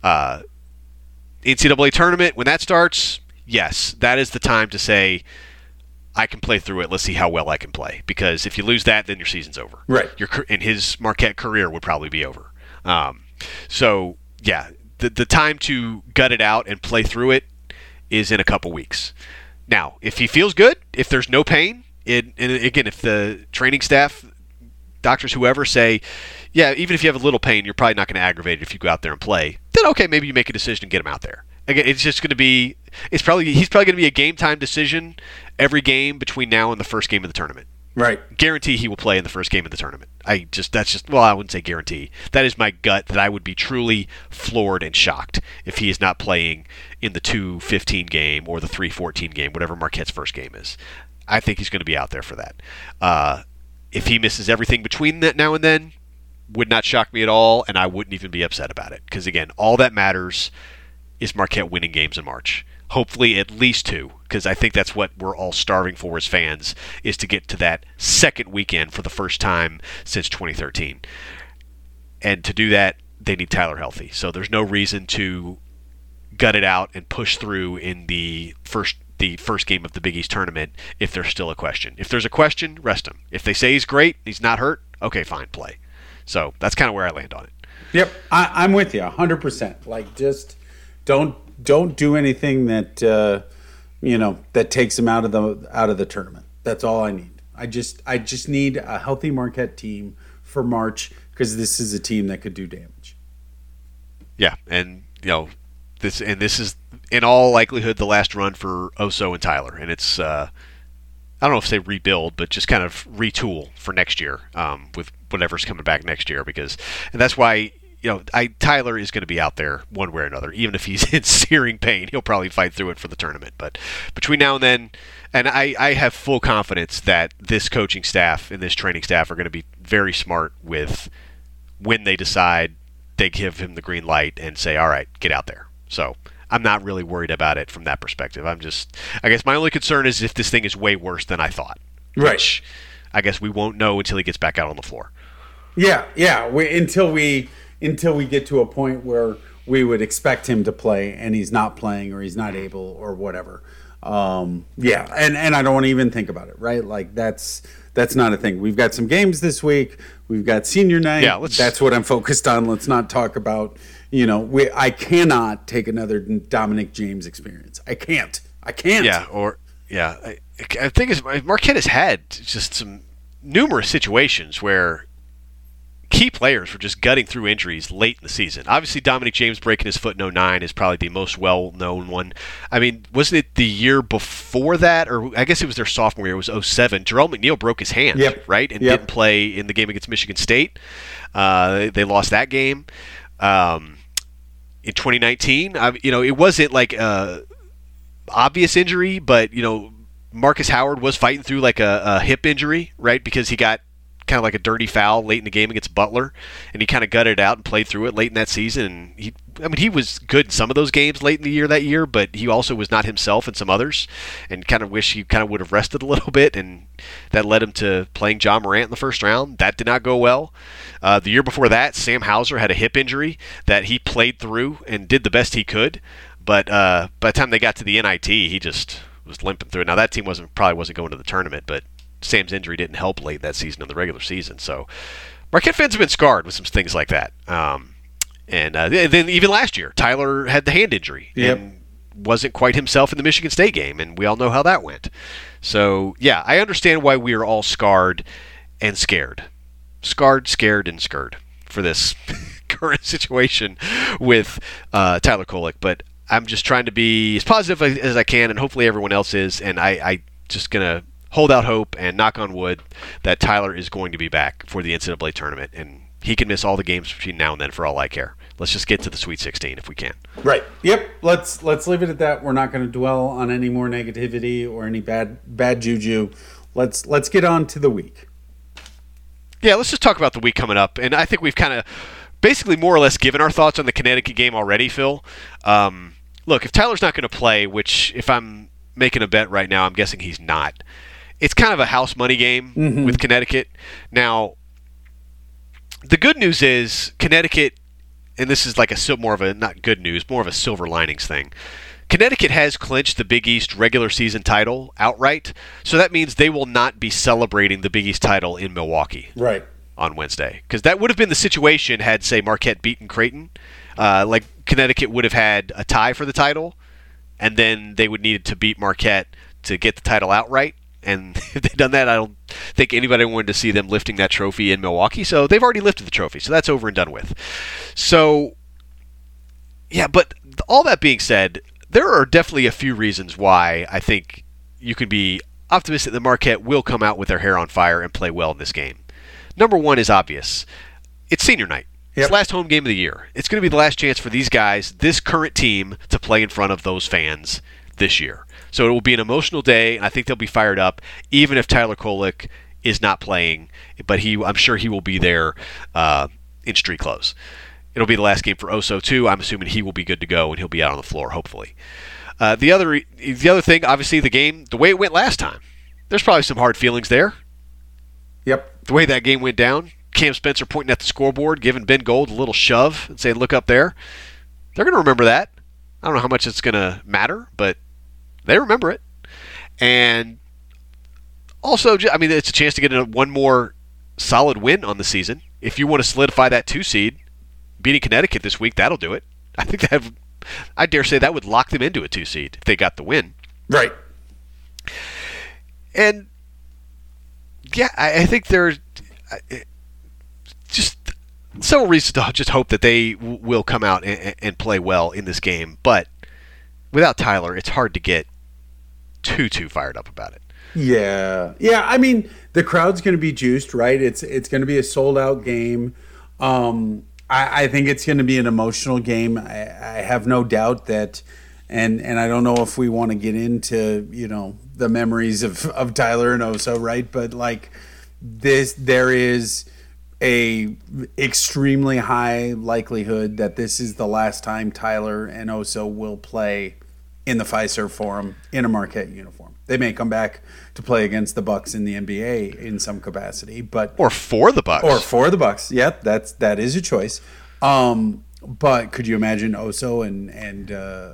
NCAA tournament, when that starts, yes, that is the time to say, I can play through it. Let's see how well I can play. Because if you lose that, then your season's over. Right. And his Marquette career would probably be over. So, yeah, the time to gut it out and play through it is in a couple weeks. Now, if he feels good, if there's no pain, and again, if the training staff, doctors, whoever say, yeah, even if you have a little pain, you're probably not going to aggravate it if you go out there and play, then okay, maybe you make a decision and get him out there. Again, it's just going to be, he's probably going to be a game time decision every game between now and the first game of the tournament. Right. Guarantee he will play in the first game of the tournament. I wouldn't say guarantee. That is my gut, that I would be truly floored and shocked if he is not playing in the 2-15 game or the 3-14 game, whatever Marquette's first game is. I think he's going to be out there for that. If he misses everything between that now and then, would not shock me at all, and I wouldn't even be upset about it. Because again, all that matters is Marquette winning games in March. Hopefully at least 2, because I think that's what we're all starving for as fans, is to get to that second weekend for the first time since 2013. And to do that, they need Tyler healthy. So there's no reason to gut it out and push through in the first game of the Big East tournament if there's still a question. If there's a question, rest him. If they say he's great, he's not hurt, okay, fine, play. So that's kind of where I land on it. Yep, I'm with you 100%. Like, just don't do anything that that takes him out of the tournament. That's all I need. I just need a healthy Marquette team for March, because this is a team that could do damage. Yeah, and this is in all likelihood the last run for Oso and Tyler, and it's I don't know if say rebuild, but just kind of retool for next year with whatever's coming back next year, and that's why Tyler is going to be out there one way or another. Even if he's in searing pain, he'll probably fight through it for the tournament. But between now and then, and I have full confidence that this coaching staff and this training staff are going to be very smart with when they decide they give him the green light and say, all right, get out there. So I'm not really worried about it from that perspective. I guess my only concern is if this thing is way worse than I thought. Right. Which I guess we won't know until he gets back out on the floor. Yeah. Until we get to a point where we would expect him to play and he's not playing or he's not able or whatever. And I don't want to even think about it, right? Like that's not a thing. We've got some games this week. We've got senior night. Yeah, that's what I'm focused on. Let's not talk about, I cannot take another Dominic James experience. I can't. I think Marquette has had just some numerous situations where key players were just gutting through injuries late in the season. Obviously, Dominic James breaking his foot in 2009 is probably the most well-known one. I mean, wasn't it the year before that? Or I guess it was their sophomore year. It was 2007. Jerome McNeil broke his hand, right? And didn't play in the game against Michigan State. They lost that game. In 2019, it wasn't like a obvious injury, but, Marcus Howard was fighting through like a hip injury, right? Because he got kind of like a dirty foul late in the game against Butler, and he kind of gutted it out and played through it late in that season. And he was good in some of those games late in the year that year, but he also was not himself in some others, and kind of wish he kind of would have rested a little bit, and that led him to playing John Morant in the first round. That did not go well. The year before that, Sam Hauser had a hip injury that he played through and did the best he could, but by the time they got to the NIT, he just was limping through it. Now that team probably wasn't going to the tournament, but Sam's injury didn't help late that season in the regular season. So Marquette fans have been scarred with some things like that. And then even last year, Tyler had the hand injury and wasn't quite himself in the Michigan State game, and we all know how that went. So, yeah, I understand why we are all scarred and scared. Scarred, scared, and scared for this current situation with Tyler Kolek. But I'm just trying to be as positive as I can, and hopefully everyone else is, and I just going to hold out hope and knock on wood that Tyler is going to be back for the NCAA tournament, and he can miss all the games between now and then for all I care. Let's just get to the Sweet 16 if we can. Right. Yep. Let's leave it at that. We're not going to dwell on any more negativity or any bad juju. Let's get on to the week. Yeah, let's just talk about the week coming up, and I think we've kind of basically more or less given our thoughts on the Connecticut game already, Phil. Look, if Tyler's not going to play, which if I'm making a bet right now, I'm guessing he's not. It's kind of a house money game with Connecticut. Now, the good news is Connecticut, and this is like more of a, not good news, more of a silver linings thing. Connecticut has clinched the Big East regular season title outright, so that means they will not be celebrating the Big East title in Milwaukee on Wednesday. Because that would have been the situation had, say, Marquette beaten Creighton. Like Connecticut would have had a tie for the title, and then they would need to beat Marquette to get the title outright. And if they'd done that, I don't think anybody wanted to see them lifting that trophy in Milwaukee. So they've already lifted the trophy, so that's over and done with. So, yeah, but all that being said, there are definitely a few reasons why I think you can be optimistic that Marquette will come out with their hair on fire and play well in this game. Number one is obvious. It's senior night. It's the last home game of the year. It's going to be the last chance for these guys, this current team, to play in front of those fans this year. So it will be an emotional day, and I think they'll be fired up, even if Tyler Kolek is not playing. But I'm sure he will be there in street clothes. It'll be the last game for Oso, too. I'm assuming he will be good to go, and he'll be out on the floor, hopefully. The other thing, obviously, the game, the way it went last time, there's probably some hard feelings there. Yep. The way that game went down, Cam Spencer pointing at the scoreboard, giving Ben Gold a little shove and saying, look up there. They're going to remember that. I don't know how much it's going to matter, but they remember it. And also, I mean, it's a chance to get one more solid win on the season. If you want to solidify that 2 seed, beating Connecticut this week, that'll do it. I think I dare say that would lock them into a 2 seed if they got the win. Right. And, yeah, I think there's just several reasons to just hope that they will come out and play well in this game. But without Tyler, it's hard to get too fired up about it. Yeah. I mean, the crowd's going to be juiced, right? It's going to be a sold-out game. I think it's going to be an emotional game. I have no doubt that, and I don't know if we want to get into, the memories of Tyler and Oso, right? But like there is a extremely high likelihood that this is the last time Tyler and Oso will play in the Fiserv Forum in a Marquette uniform. They may come back to play against the Bucks in the NBA in some capacity, but or for the Bucks. Yep, that is a choice. But could you imagine Oso and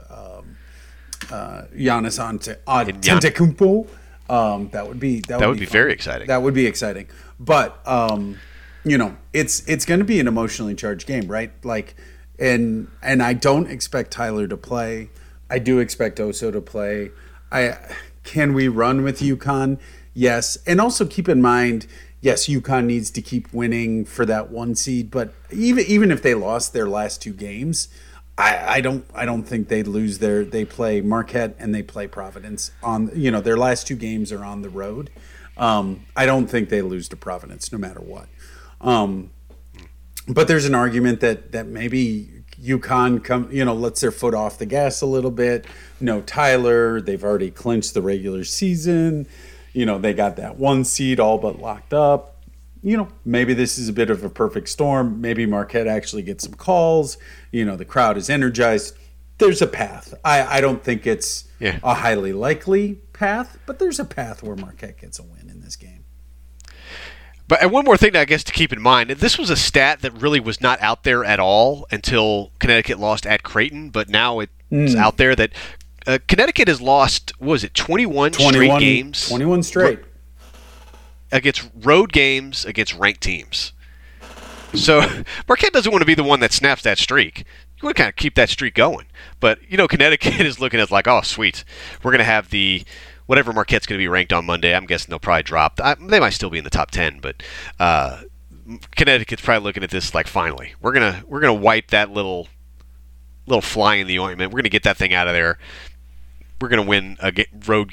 Giannis Antetokounmpo? That would be very exciting. That would be exciting. But it's going to be an emotionally charged game, right? Like, and I don't expect Tyler to play. I do expect Oso to play. Can we run with UConn? Yes. And also keep in mind, yes, UConn needs to keep winning for that 1 seed, but even if they lost their last 2 games, I don't think they lose they play Marquette and they play Providence on, their last 2 games are on the road. I don't think they lose to Providence no matter what. But there's an argument that maybe UConn lets their foot off the gas a little bit. No Tyler, they've already clinched the regular season. They got that 1 seed all but locked up. Maybe this is a bit of a perfect storm. Maybe Marquette actually gets some calls. The crowd is energized. There's a path. I don't think it's a highly likely path, but there's a path where Marquette gets a win in this game. But one more thing, I guess, to keep in mind, this was a stat that really was not out there at all until Connecticut lost at Creighton, but now it's out there that Connecticut has lost, 21 straight games? 21 straight. Against road games against ranked teams. So Marquette doesn't want to be the one that snaps that streak. You want to kind of keep that streak going. But, Connecticut is looking at like, oh, sweet. We're going to have whatever Marquette's going to be ranked on Monday. I'm guessing they'll probably drop. They might still be in the top 10, but Connecticut's probably looking at this like, finally, we're gonna wipe that little fly in the ointment. We're gonna get that thing out of there. We're gonna win a road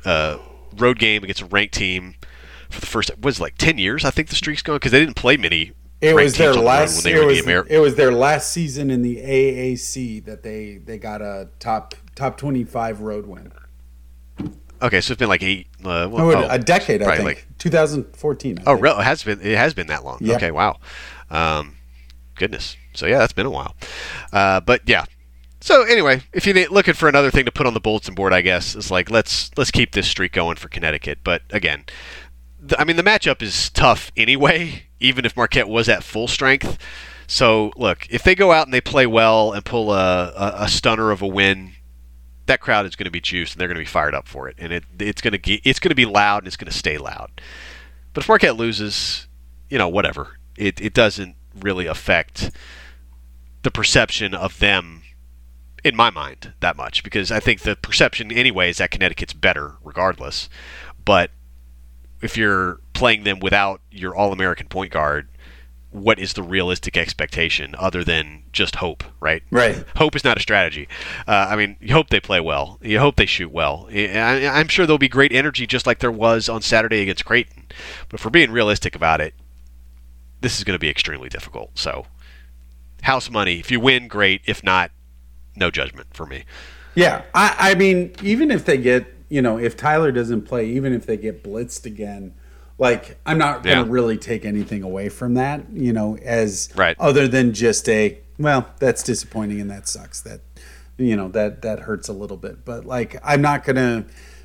game against a ranked team for the first 10 years. I think the streak's going because they didn't play many. It was their last. It was their last season in the AAC that they got a top 25 road win. Okay, so it's been like a decade, I think. Like 2014. Really? It has been that long. Yep. Okay, wow. Goodness. So yeah, that's been a while. But yeah. So anyway, if you're looking for another thing to put on the bulletin board, I guess it's like let's keep this streak going for Connecticut. But again, the matchup is tough anyway, even if Marquette was at full strength. So look, if they go out and they play well and pull a stunner of a win, that crowd is going to be juiced and they're going to be fired up for it, and it's going to be loud and it's going to stay loud. But if Marquette loses, whatever, it doesn't really affect the perception of them in my mind that much, because I think the perception anyway is that Connecticut's better regardless. But if you're playing them without your All-American point guard, what is the realistic expectation other than just hope, right? Right. Hope is not a strategy. You hope they play well. You hope they shoot well. I'm sure there'll be great energy just like there was on Saturday against Creighton. But if we're being realistic about it, this is going to be extremely difficult. So, house money. If you win, great. If not, no judgment for me. Yeah. I mean, even if they get, if Tyler doesn't play, even if they get blitzed again, like, I'm not going to really take anything away from that, as right. Other than just that's disappointing and that sucks. That, that hurts a little bit. But, like, I'm not going to,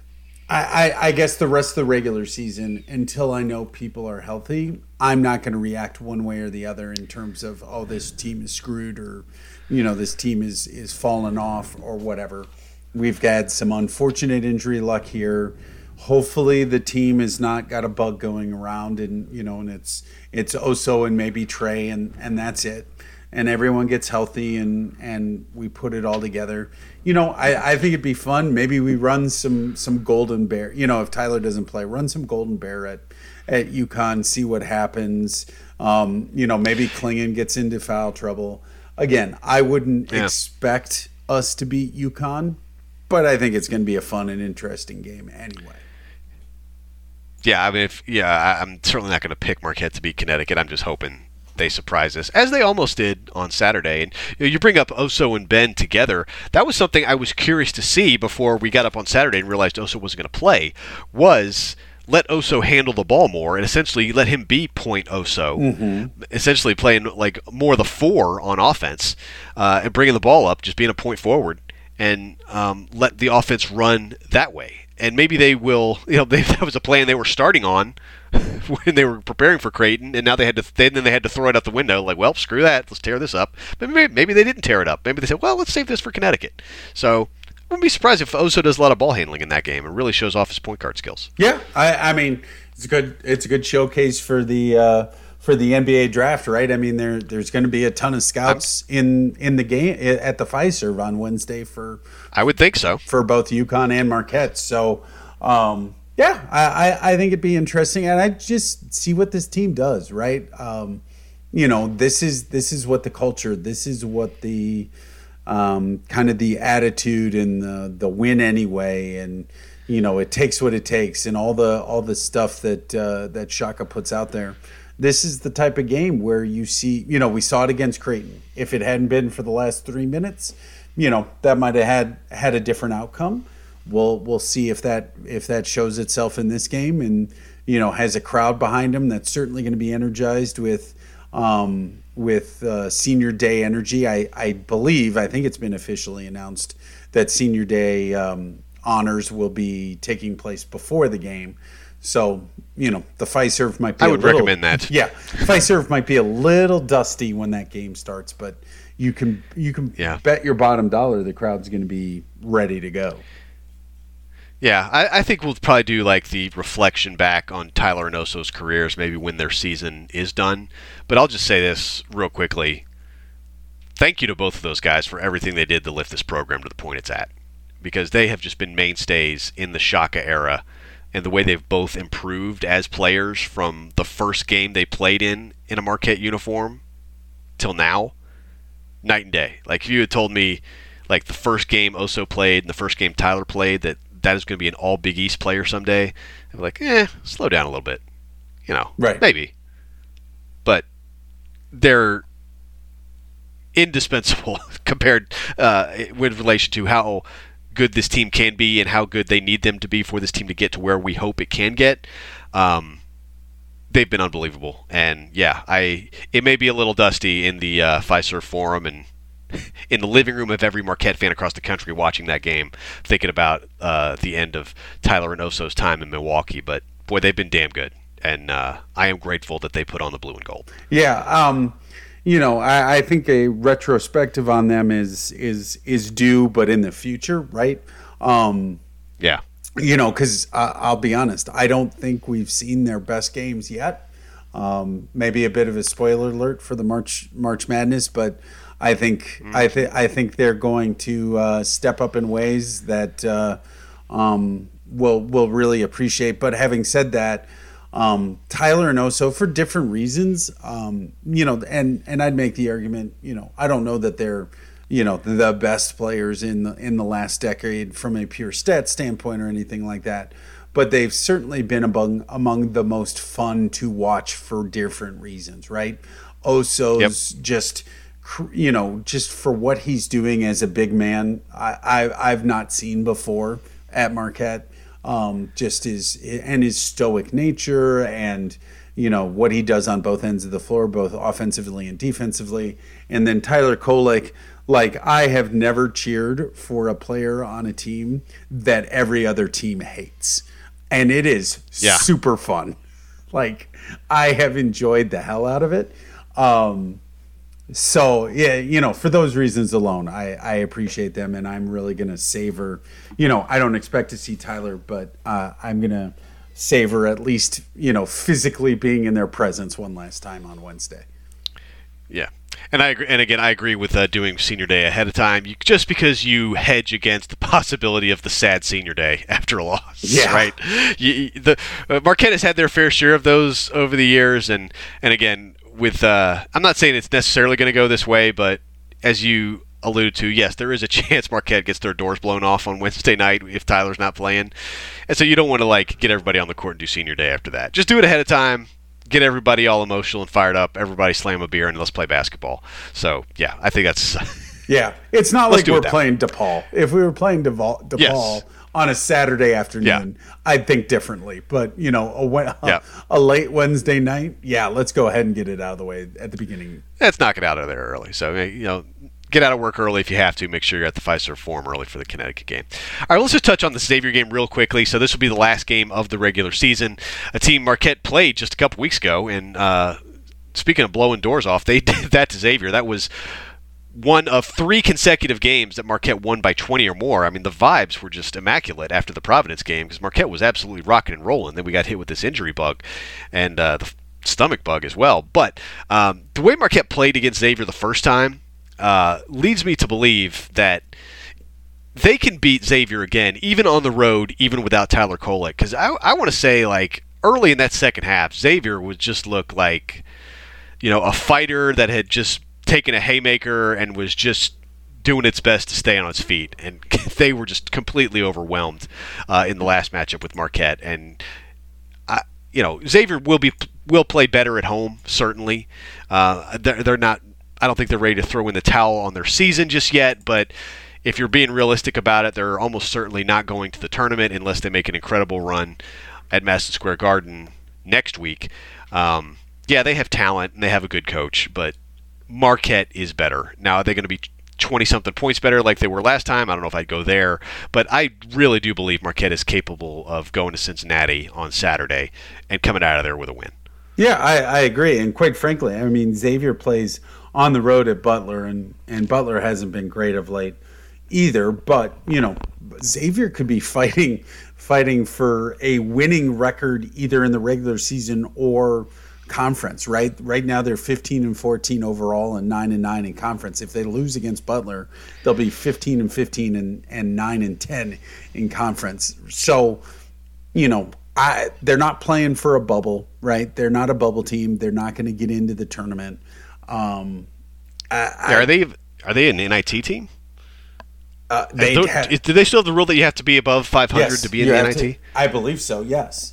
I guess the rest of the regular season, until I know people are healthy, I'm not going to react one way or the other in terms of, oh, this team is screwed or, this team is falling off or whatever. We've had some unfortunate injury luck here. Hopefully the team has not got a bug going around and it's Oso and maybe Trey and that's it. And everyone gets healthy and we put it all together. I think it'd be fun. Maybe we run some Golden Bear. If Tyler doesn't play, run some Golden Bear at UConn, see what happens. Maybe Klingon gets into foul trouble. Again, I wouldn't expect us to beat UConn, but I think it's going to be a fun and interesting game anyway. Yeah, I'm certainly not going to pick Marquette to beat Connecticut. I'm just hoping they surprise us, as they almost did on Saturday. And you bring up Oso and Ben together. That was something I was curious to see before we got up on Saturday and realized Oso wasn't going to play, was let Oso handle the ball more and essentially let him be point Oso, essentially playing like more the 4 on offense and bringing the ball up, just being a point forward, and let the offense run that way. And maybe they will, that was a plan they were starting on when they were preparing for Creighton, and now they had to throw it out the window. Like, well, screw that, let's tear this up. But maybe they didn't tear it up. Maybe they said, well, let's save this for Connecticut. So I wouldn't be surprised if Oso does a lot of ball handling in that game and really shows off his point guard skills. Yeah, I mean, it's a good showcase for the NBA draft, right? I mean, there's going to be a ton of scouts in the game at the Fiserv on Wednesday for. I would think so for both UConn and Marquette. So, I think it'd be interesting, and I just see what this team does, right? This is what the culture, this is what the kind of the attitude and the win anyway, and it takes what it takes, and all the stuff that Shaka puts out there. This is the type of game where you see, we saw it against Creighton. If it hadn't been for the last 3 minutes, that might have had a different outcome. We'll see if that shows itself in this game, and has a crowd behind him that's certainly going to be energized with Senior Day energy. I think it's been officially announced that Senior Day honors will be taking place before the game. So, the Fiserv might be recommend that. Yeah, Fiserv might be a little dusty when that game starts, but you can bet your bottom dollar the crowd's going to be ready to go. Yeah, I think we'll probably do like the reflection back on Tyler and Oso's careers, maybe when their season is done. But I'll just say this real quickly. Thank you to both of those guys for everything they did to lift this program to the point it's at. Because they have just been mainstays in the Shaka era, and the way they've both improved as players from the first game they played in a Marquette uniform till now, night and day. Like, if you had told me, like, the first game Oso played and the first game Tyler played, that is going to be an all Big East player someday, I'd be like, slow down a little bit. Right. Maybe. But they're indispensable compared with relation to how good this team can be and how good they need them to be for this team to get to where we hope it can get. They've been unbelievable. And, it may be a little dusty in the Fiserv Forum and in the living room of every Marquette fan across the country watching that game, thinking about the end of Tyler and Oso's time in Milwaukee. But, boy, they've been damn good. And I am grateful that they put on the blue and gold. Yeah, I think a retrospective on them is due, but in the future, right? Yeah. Because I'll be honest, I don't think we've seen their best games yet. Maybe a bit of a spoiler alert for the March Madness, but I think they're going to step up in ways that we'll really appreciate. But having said that, Tyler and Oso, for different reasons, and I'd make the argument, I don't know that they're, the best players in the last decade from a pure stat standpoint or anything like that, but they've certainly been among the most fun to watch for different reasons, right? Oso's just for what he's doing as a big man, I've not seen before at Marquette. Just his stoic nature and what he does on both ends of the floor, both offensively and defensively. And then Tyler Kolek, like, I have never cheered for a player on a team that every other team hates, and it is super fun. Like, I have enjoyed the hell out of it. So, for those reasons alone, I appreciate them, and I'm really going to savor, I don't expect to see Tyler, but I'm going to savor at least, physically being in their presence one last time on Wednesday. Yeah. And I agree. And again, I agree with doing Senior Day ahead of time, just because you hedge against the possibility of the sad Senior Day after a loss. Yeah. Right. Marquette has had their fair share of those over the years, and again, with I'm not saying it's necessarily going to go this way, but as you alluded to, yes, there is a chance Marquette gets their doors blown off on Wednesday night if Tyler's not playing, and so you don't want to get everybody on the court and do Senior Day after that. Just do it ahead of time. get everybody all emotional and fired up. Everybody slam a beer and let's play basketball. So, yeah, I think that's... Yeah, it's not like we're playing DePaul. If we were playing DePaul Yes. on a Saturday afternoon, I'd think differently. But, a late Wednesday night, let's go ahead and get it out of the way at the beginning. Let's knock it out of there early. So, get out of work early if you have to. Make sure you're at the Fiserv Forum early for the Connecticut game. All right, let's just touch on the Xavier game real quickly. So this will be the last game of the regular season. A team Marquette played just a couple weeks ago, and speaking of blowing doors off, they did that to Xavier. That was one of 3 consecutive games that Marquette won by 20 or more. I mean, the vibes were just immaculate after the Providence game because Marquette was absolutely rocking and rolling. Then we got hit with this injury bug and the stomach bug as well. But the way Marquette played against Xavier the first time leads me to believe that they can beat Xavier again, even on the road, even without Tyler Kolek. Because I want to say, like, early in that second half, Xavier would just look like, a fighter that had just taken a haymaker and was just doing its best to stay on its feet. And they were just completely overwhelmed in the last matchup with Marquette. And, Xavier will play better at home, certainly. They're not... I don't think they're ready to throw in the towel on their season just yet, but if you're being realistic about it, they're almost certainly not going to the tournament unless they make an incredible run at Madison Square Garden next week. They have talent and they have a good coach, but Marquette is better. Now, are they going to be 20-something points better like they were last time? I don't know if I'd go there, but I really do believe Marquette is capable of going to Cincinnati on Saturday and coming out of there with a win. Yeah, I agree. And quite frankly, I mean, Xavier plays on the road at Butler, and Butler hasn't been great of late either. But, Xavier could be fighting for a winning record either in the regular season or conference, right? Right now they're 15-14 overall and 9-9 in conference. If they lose against Butler, they'll be 15-15 and 9-10 in conference. So, they're not playing for a bubble, right? They're not a bubble team. They're not going to get into the tournament. Are they an NIT team? Do they still have the rule that you have to be above 500 to be in the NIT? I believe so. Yes.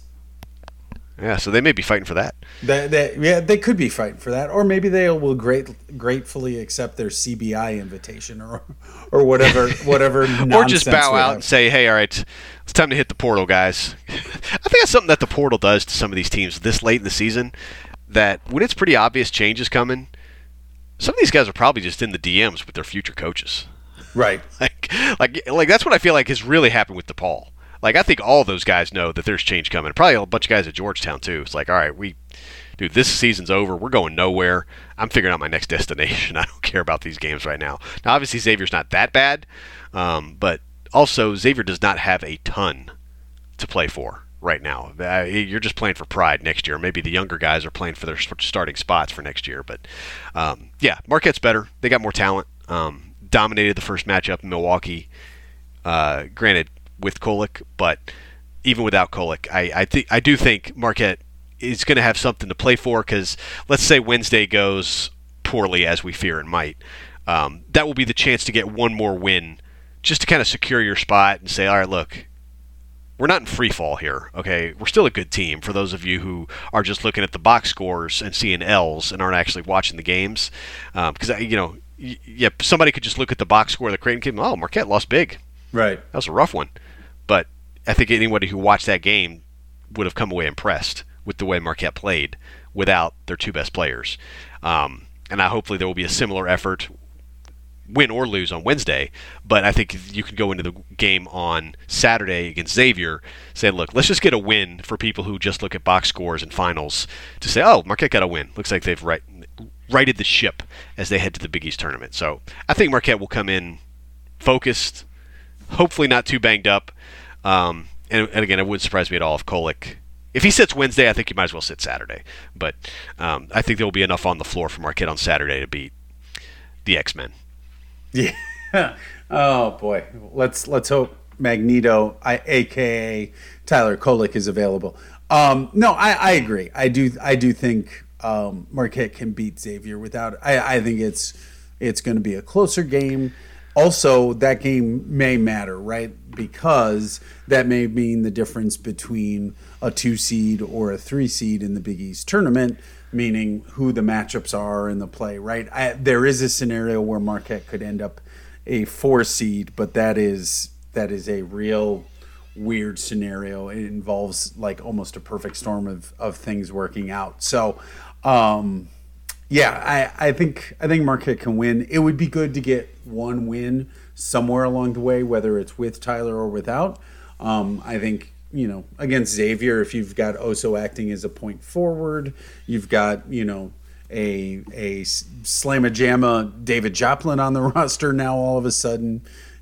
Yeah, so they may be fighting for that. They could be fighting for that, or maybe they will gratefully accept their CBI invitation, or whatever or just bow out and say, "Hey, all right, it's time to hit the portal, guys." I think that's something that the portal does to some of these teams this late in the season. That when it's pretty obvious change is coming, some of these guys are probably just in the DMs with their future coaches. Right. Like that's what I feel like has really happened with DePaul. Like, I think all those guys know that there's change coming. Probably a bunch of guys at Georgetown, too. It's like, all right, this season's over. We're going nowhere. I'm figuring out my next destination. I don't care about these games right now. Now, obviously, Xavier's not that bad. But also, Xavier does not have a ton to play for right now. You're just playing for pride next year. Maybe the younger guys are playing for their starting spots for next year. But, Marquette's better. They got more talent. Dominated the first matchup in Milwaukee. Granted, with Kolek, but even without Kolek, I do think Marquette is going to have something to play for, because let's say Wednesday goes poorly, as we fear it might. That will be the chance to get one more win, just to kind of secure your spot and say, all right, look, we're not in free fall here, okay? We're still a good team, for those of you who are just looking at the box scores and seeing L's and aren't actually watching the games. Because, somebody could just look at the box score of the Creighton game. Oh, Marquette lost big. Right. That was a rough one. But I think anybody who watched that game would have come away impressed with the way Marquette played without their 2 best players. And hopefully there will be a similar effort, win or lose, on Wednesday. But I think you can go into the game on Saturday against Xavier, say, look, let's just get a win for people who just look at box scores and finals to say, oh, Marquette got a win. Looks like they've righted the ship as they head to the Big East tournament. So I think Marquette will come in focused, hopefully not too banged up. And again, it wouldn't surprise me at all if Kolek, if he sits Wednesday, I think he might as well sit Saturday. But I think there will be enough on the floor for Marquette on Saturday to beat the X-Men. Yeah. Oh boy. Let's hope Magneto, aka Tyler Kolek, is available. No, I agree. I do think Marquette can beat Xavier without. I think it's going to be a closer game. also, that game may matter, right? Because that may mean the difference between a 2 seed or a 3 seed in the Big East tournament, meaning who the matchups are in the play, right? There is a scenario where Marquette could end up a 4 seed, but that is a real weird scenario. It involves like almost a perfect storm of things working out. So, yeah, I think Marquette can win. It would be good to get one win somewhere along the way, whether it's with Tyler or without. I think, against Xavier, if you've got Oso acting as a point forward, you've got, a slamma-jamma David Joplin on the roster now all of a sudden,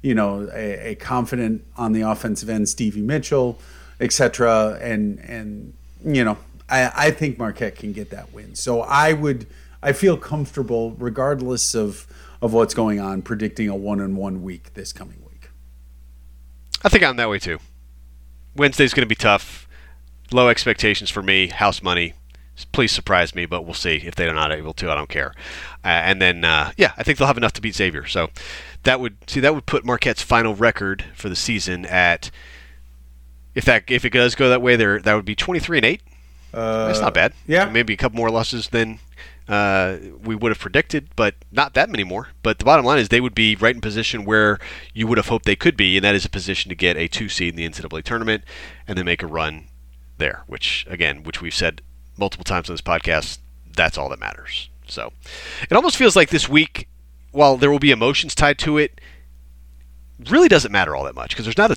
a confident on the offensive end Stevie Mitchell, etc. And I think Marquette can get that win. So I feel comfortable, regardless of what's going on, predicting a 1-1 week this coming week. I think I'm that way too. Wednesday's going to be tough. Low expectations for me. House money. Please surprise me, but we'll see. If they're not able to, I don't care. And then, I think they'll have enough to beat Xavier. So that would put Marquette's final record for the season at, if it does go that way, that would be 23-8. That's not bad. Yeah, maybe a couple more losses than we would have predicted, but not that many more. But the bottom line is they would be right in position where you would have hoped they could be, and that is a position to get a 2 seed in the NCAA tournament and then make a run there, which we've said multiple times on this podcast, that's all that matters. So it almost feels like this week, while there will be emotions tied to it, really doesn't matter all that much because there's not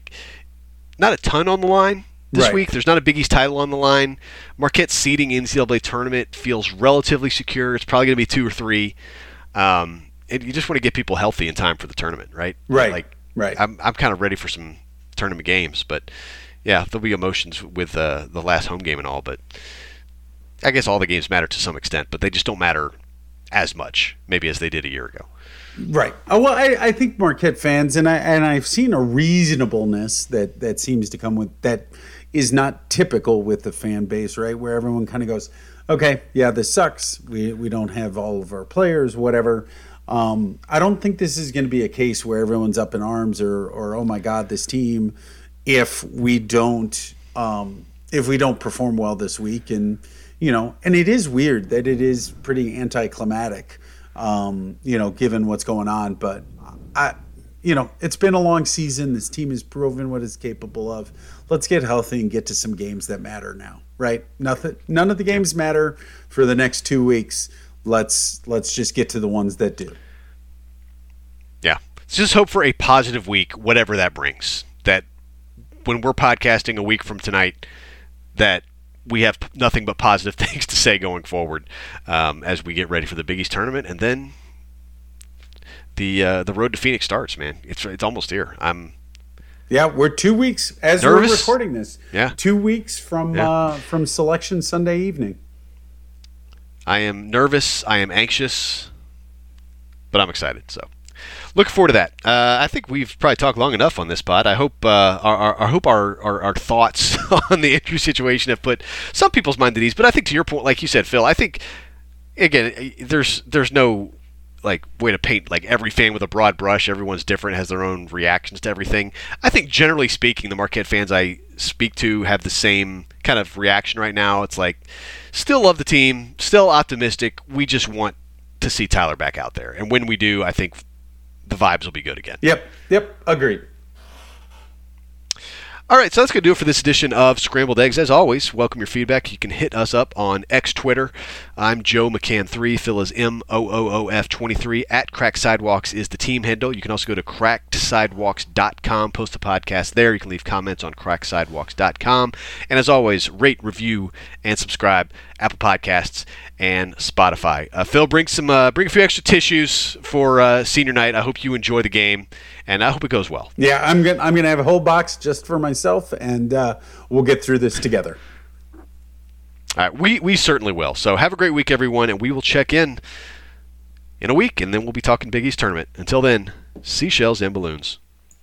a ton on the line this week. There's not a Big East title on the line. Marquette's seeding in the NCAA tournament feels relatively secure. It's probably going to be 2 or 3. And you just want to get people healthy in time for the tournament, right? Right. I'm kind of ready for some tournament games, but yeah, there'll be emotions with the last home game and all, but I guess all the games matter to some extent, but they just don't matter as much, maybe, as they did a year ago. Right. Well, I think Marquette fans, and I've seen a reasonableness that seems to come with that is not typical with the fan base, right? Where everyone kind of goes, okay, yeah, this sucks. We don't have all of our players, whatever. I don't think this is going to be a case where everyone's up in arms or oh my God, this team, if we don't perform well this week. And and it is weird that it is pretty anticlimactic, given what's going on. But it's been a long season. This team has proven what it's capable of. Let's get healthy and get to some games that matter now, right? None of the games matter for the next 2 weeks. Let's just get to the ones that do. Yeah. Let's just hope for a positive week, whatever that brings. That when we're podcasting a week from tonight, that we have nothing but positive things to say going forward as we get ready for the Big East tournament, and then the road to Phoenix starts. Man, it's almost here. We're 2 weeks as nervous. We're recording this. Yeah, 2 weeks from Selection Sunday evening. I am nervous. I am anxious, but I'm excited. So, looking forward to that. I think we've probably talked long enough on this pod. I hope our thoughts on the injury situation have put some people's mind at ease. But I think, to your point, like you said, Phil, I think again, there's no way to paint every fan with a broad brush. Everyone's different, has their own reactions to everything. I think generally speaking, the Marquette fans I speak to have the same kind of reaction right now. It's still love the team, still optimistic. We just want to see Tyler back out there, and when we do, I think the vibes will be good again. Yep, agreed. All right, so that's going to do it for this edition of Scrambled Eggs. As always, welcome your feedback. You can hit us up on X Twitter. I'm Joe McCann3. Phil is MOOOF23. At Cracked Sidewalks is the team handle. You can also go to crackedsidewalks.com, post a podcast there. You can leave comments on crackedsidewalks.com. And as always, rate, review, and subscribe. Apple Podcasts and Spotify. Phil, bring a few extra tissues for senior night. I hope you enjoy the game, and I hope it goes well. Yeah, I'm gonna have a whole box just for myself, and we'll get through this together. All right, we certainly will. So have a great week, everyone, and we will check in a week, and then we'll be talking Big East tournament. Until then, seashells and balloons.